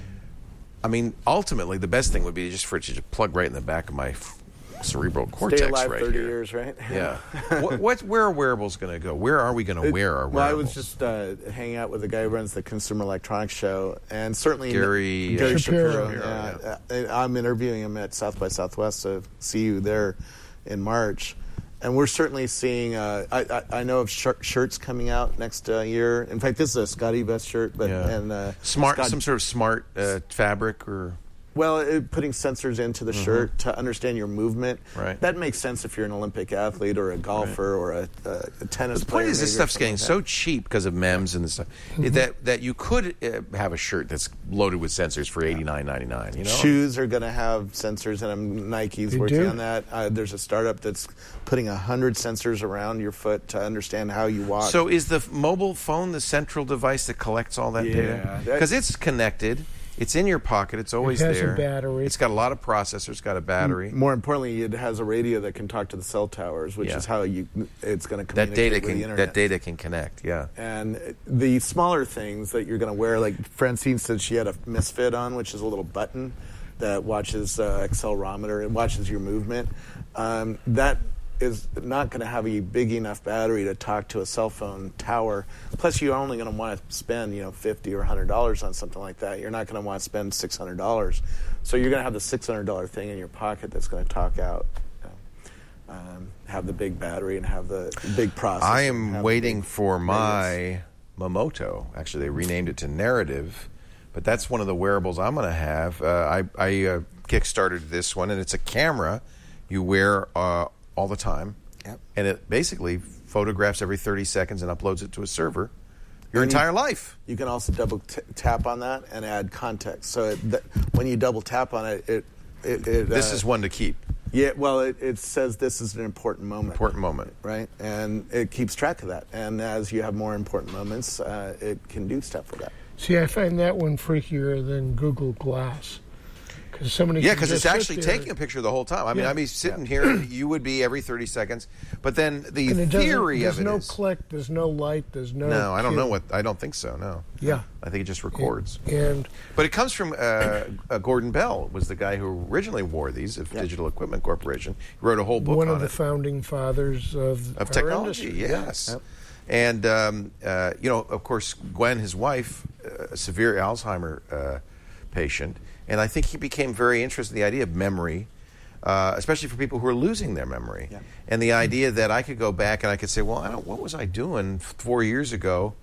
I mean, ultimately, the best thing would be just for it to just plug right in the back of my f- cerebral cortex Stay alive right thirty here. years, right? Yeah. what, what? Where are wearables going to go? Where are we going to It- wear our wearables? Well, I was just uh, hanging out with the guy who runs the Consumer Electronics Show, and certainly Gary, Gary uh, Shapiro. Shapiro, yeah. Uh, I'm interviewing him at South by Southwest, so see you there in March. And we're certainly seeing. Uh, I, I, I know of shir- shirts coming out next uh, year. In fact, this is a Scotty Vest shirt, but Yeah. and uh, smart, Scott- some sort of smart uh, fabric or. Well, it, putting sensors into the shirt to understand your movement. Right. That makes sense if you're an Olympic athlete or a golfer or a, a, a tennis The player. point is, this maybe, or stuff's something getting like so that. cheap because of MEMS and this stuff that that you could uh, have a shirt that's loaded with sensors for eighty-nine ninety-nine. You know, Shoes are going to have sensors in them. Nike's They working do. on that. Uh, there's a startup that's putting a hundred sensors around your foot to understand how you walk. So is the f- mobile phone the central device that collects all that Yeah, data? that- Because it's connected, it's in your pocket, it's always has a there. battery. It's got a lot of processors, it's got a battery. more importantly, it has a radio that can talk to the cell towers, which Yeah. is how you it's going to That communicate data with the can internet. that data can connect. Yeah. And the smaller things that you're going to wear, like Francine said she had a Misfit on, which is a little button that watches uh, accelerometer. It watches your movement. Um, that is not going to have a big enough battery to talk to a cell phone tower. Plus, you're only going to want to spend, you know, fifty or one hundred dollars on something like that. You're not going to want to spend six hundred dollars. So you're going to have the six hundred dollars thing in your pocket that's going to talk out. You know, um, have the big battery and have the big processor. I and am have the waiting big for radios. my Momoto. Actually, they renamed it to Narrative, but that's one of the wearables I'm going to have. Uh, I, I uh, kickstarted this one, and it's a camera you wear uh, all the time, Yep. and it basically photographs every thirty seconds and uploads it to a server your And you- entire life. You can also double t- tap on that and add context. So it, th- when you double tap on it, it, it, it This uh, is one to keep. yeah. Well, it, it says this is an important moment. Important moment. right? And it keeps track of that. And as you have more important moments, uh, it can do stuff with that. See, I find that one freakier than Google Glass. Because somebody Yeah, can because it's just sit actually there taking a picture the whole time. I mean, Yeah. I'd be sitting here, you would be every thirty seconds, but then the and it doesn't- theory There's of it no is- click, there's no light, there's no. No, I don't cue. know what. I don't think so. No. Yeah. I think it just records. And But it comes from uh, uh, Gordon Bell, was the guy who originally wore these of Yeah. Digital Equipment Corporation. He wrote a whole book one on of the it founding fathers of, of our technology. industry. Yes. Yep. And um, uh, you know, of course, Gwen, his wife, uh, a severe Alzheimer uh, patient, and I think he became very interested in the idea of memory. Uh, especially for people who are losing their memory, Yeah. and the idea that I could go back and I could say, "Well, I don't. What was I doing four years ago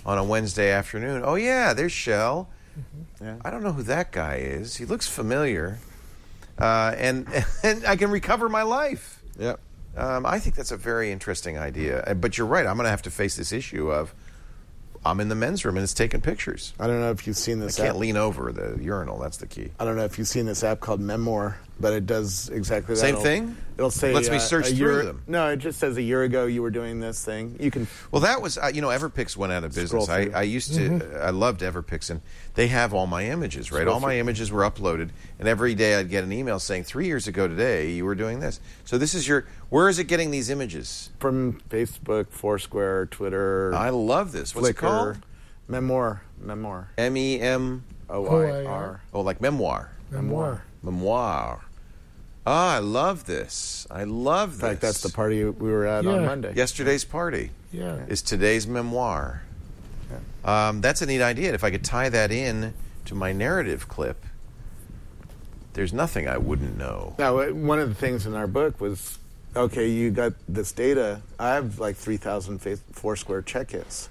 on a Wednesday afternoon. Oh, yeah, there's Shell. Mm-hmm. Yeah. I don't know who that guy is. He looks familiar. Uh, and, and I can recover my life. Yep. Um, I think that's a very interesting idea. Uh, But you're right. I'm going to have to face this issue of I'm in the men's room and it's taking pictures. I don't know if you've seen I this can't app. lean over the urinal. That's the key. I don't know if you've seen this app called Memoir, but it does exactly that. Same It'll- thing? It'll say Lets me uh, search a through year, them. No, it just says a year ago you were doing this thing. You can. Well, that was, uh, you know, Everpix went out of business. Scroll I, through. I used to, uh, I loved Everpix, and they have all my images, right? Scroll all my through. images were uploaded, and every day I'd get an email saying, three years ago today, you were doing this. So this is your, where is it getting these images? From Facebook, Foursquare, Twitter, I love this. What's Flickr. it called? Memoir. Memoir. M E M, O I R. oh, like memoir. Memoir. Memoir. Ah, I love this. I love this. In fact, that's the party we were at on Yeah. Monday. Yesterday's party Yeah. is today's memoir. Um, that's a neat idea. If I could tie that in to my narrative clip, there's nothing I wouldn't know. Now, uh, one of the things in our book was, okay, you got this data. I have like three thousand Foursquare check hits.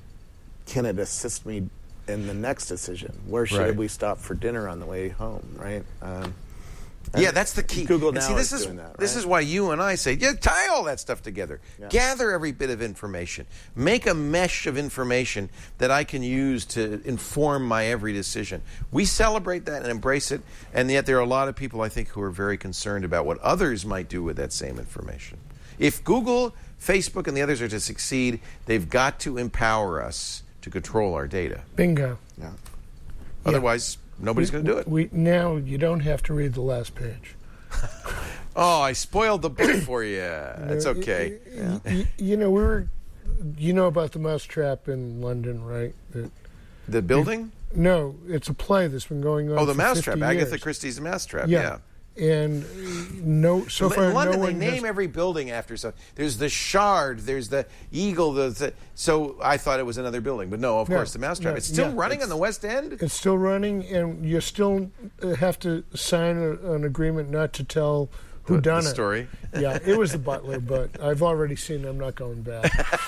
Can it assist me in the next decision? Where should Right. we stop for dinner on the way home, right? Um, Yeah, that's the key. Google And now see, this is is doing that, this right? is why you and I say, yeah, tie all that stuff together. Yeah. Gather every bit of information. Make a mesh of information that I can use to inform my every decision. We celebrate that and embrace it, and yet there are a lot of people, I think, who are very concerned about what others might do with that same information. If Google, Facebook, and the others are to succeed, they've got to empower us to control our data. Bingo. yeah. Otherwise, nobody's going to do it. We, now you don't have to read the last page. Oh, I spoiled the book for you. That's okay. Y- y- you know, we were, you know about the Mousetrap in London, right? That, The building? no, it's a play that's been going on. Oh, the for Mousetrap. fifty Agatha years. Christie's Mousetrap. Yeah. Yeah. And no, so In far London, no they one name has, every building after something. There's the Shard. There's the Eagle. The, the, so I thought it was another building, but no, of No, course, the Mousetrap. no, it's still yeah, running it's- on the West End. It's still running, and you still uh, have to sign a, an agreement not to tell who The- done the it. story. Yeah, it was the butler, but I've already seen. I'm not going back.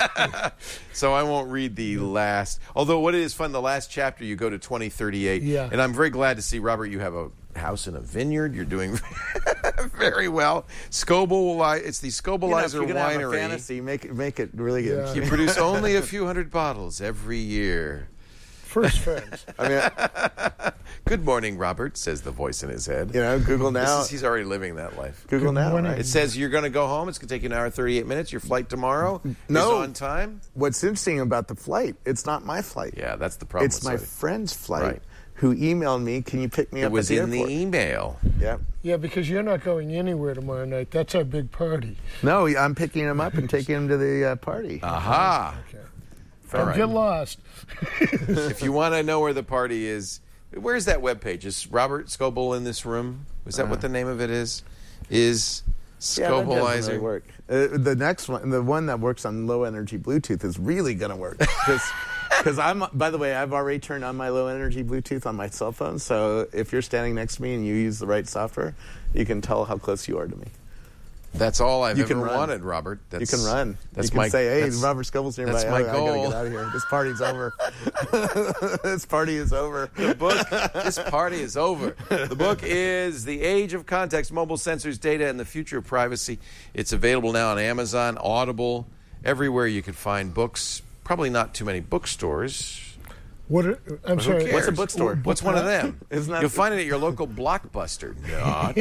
So I won't read the last. Although what is fun, the last chapter you go to twenty thirty-eight. Yeah. And I'm very glad to see, Robert, you have a house in a vineyard. You're doing very well. Scoble, it's the You know, if Scobelizer you're gonna have a Winery. fantasy, make it make it really good. Yeah. You produce only a few hundred bottles every year. First friends. I mean, Good morning, Robert, says the voice in his head. you know, Google This now. is, he's already living that life. Google Good now. morning. Right? It says you're going to go home. It's going to take you an hour and thirty-eight minutes. Your flight tomorrow No. is on time. What's interesting about the flight? It's not my flight. Yeah, that's the problem. It's with my Saudi. friend's flight. Right. Who emailed me? Can you pick me It up? was at the in airport? the email. Yeah. Yeah, because you're not going anywhere tomorrow night. That's our big party. No, I'm picking him up and taking him to the uh, party. Aha. Okay. All Don't right. get lost. If you want to know where the party is, where's that webpage? Is Robert Scoble in this room? Is that what the name of it is? Is Yeah, that doesn't Scobelizer? really work. Uh, the next one, the one that works on low energy Bluetooth, is really going to work because I'm. By the way, I've already turned on my low energy Bluetooth on my cell phone. So if you're standing next to me and you use the right software, you can tell how close you are to me. That's all I've You ever can run. wanted, Robert. That's, You can run. That's you can my say, "Hey, that's- Robert Scoble's nearby. that's I- my I, gotta goal. get out of here. This party's over. This party is over." The book, this party is over. The book is The Age of Context, Mobile Sensors, Data, and the Future of Privacy. It's available now on Amazon, Audible, everywhere you can find books. Probably not too many bookstores. What? Are, I'm Who sorry. cares? What's a bookstore? What's one of them? Isn't that- You'll find it at your local Blockbuster. Not.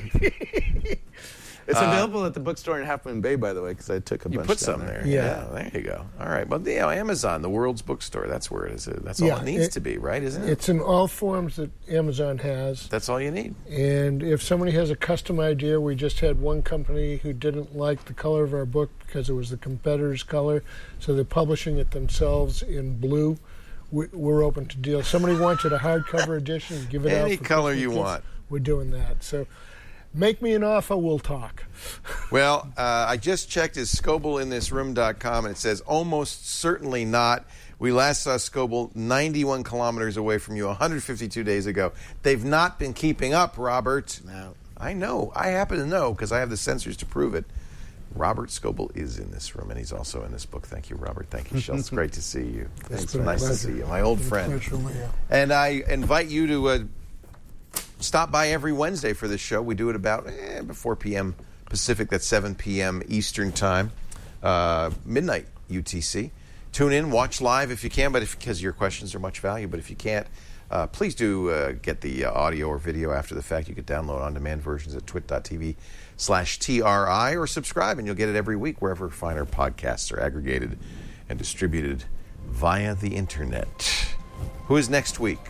It's available at the bookstore in Half Moon Bay, by the way, because I took a You bunch put down some there. Yeah. There you go. All right. Well, you know, Amazon, the world's bookstore. That's where it is. That's all Yeah, it needs it- to be, right? Isn't it? It's in all forms that Amazon has. That's all you need. And if somebody has a custom idea, we just had one company who didn't like the color of our book because it was the competitor's color, so they're publishing it themselves in blue. We- We're open to deals. Somebody wanted a hardcover edition, give it out. Any for color fifty you gifts. want. We're doing that. So make me an offer, we'll talk. Well, uh, I just checked his Scoble in this room dot com, and it says almost certainly not. We last saw Scoble ninety-one kilometers away from you one hundred fifty-two days ago. They've not been keeping up, Robert. No. I know. I happen to know because I have the sensors to prove it. Robert Scoble is in this room, and he's also in this book. Thank you, Robert. Thank you, Shel. It's great to see you. It's It's nice to see you, my old friend. Pleasure, Leo. And I invite you to uh, stop by every Wednesday for this show. We do it about eh, four p.m. Pacific. That's seven p.m. Eastern Time, uh, midnight U T C. Tune in, watch live if you can, but if, because your questions are much value. But if you can't, uh, please do uh, get the uh, audio or video after the fact. You can download on-demand versions at twit.tv slash TRI or subscribe, and you'll get it every week wherever finer podcasts are aggregated and distributed via the internet. Who is next week?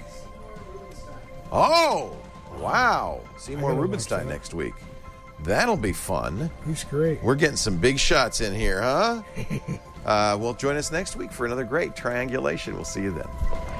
Oh, wow. Seymour I gotta Rubenstein watch that. next week. That'll be fun. He's great. We're getting some big shots in here, huh? uh, well, join us next week for another great triangulation. We'll see you then.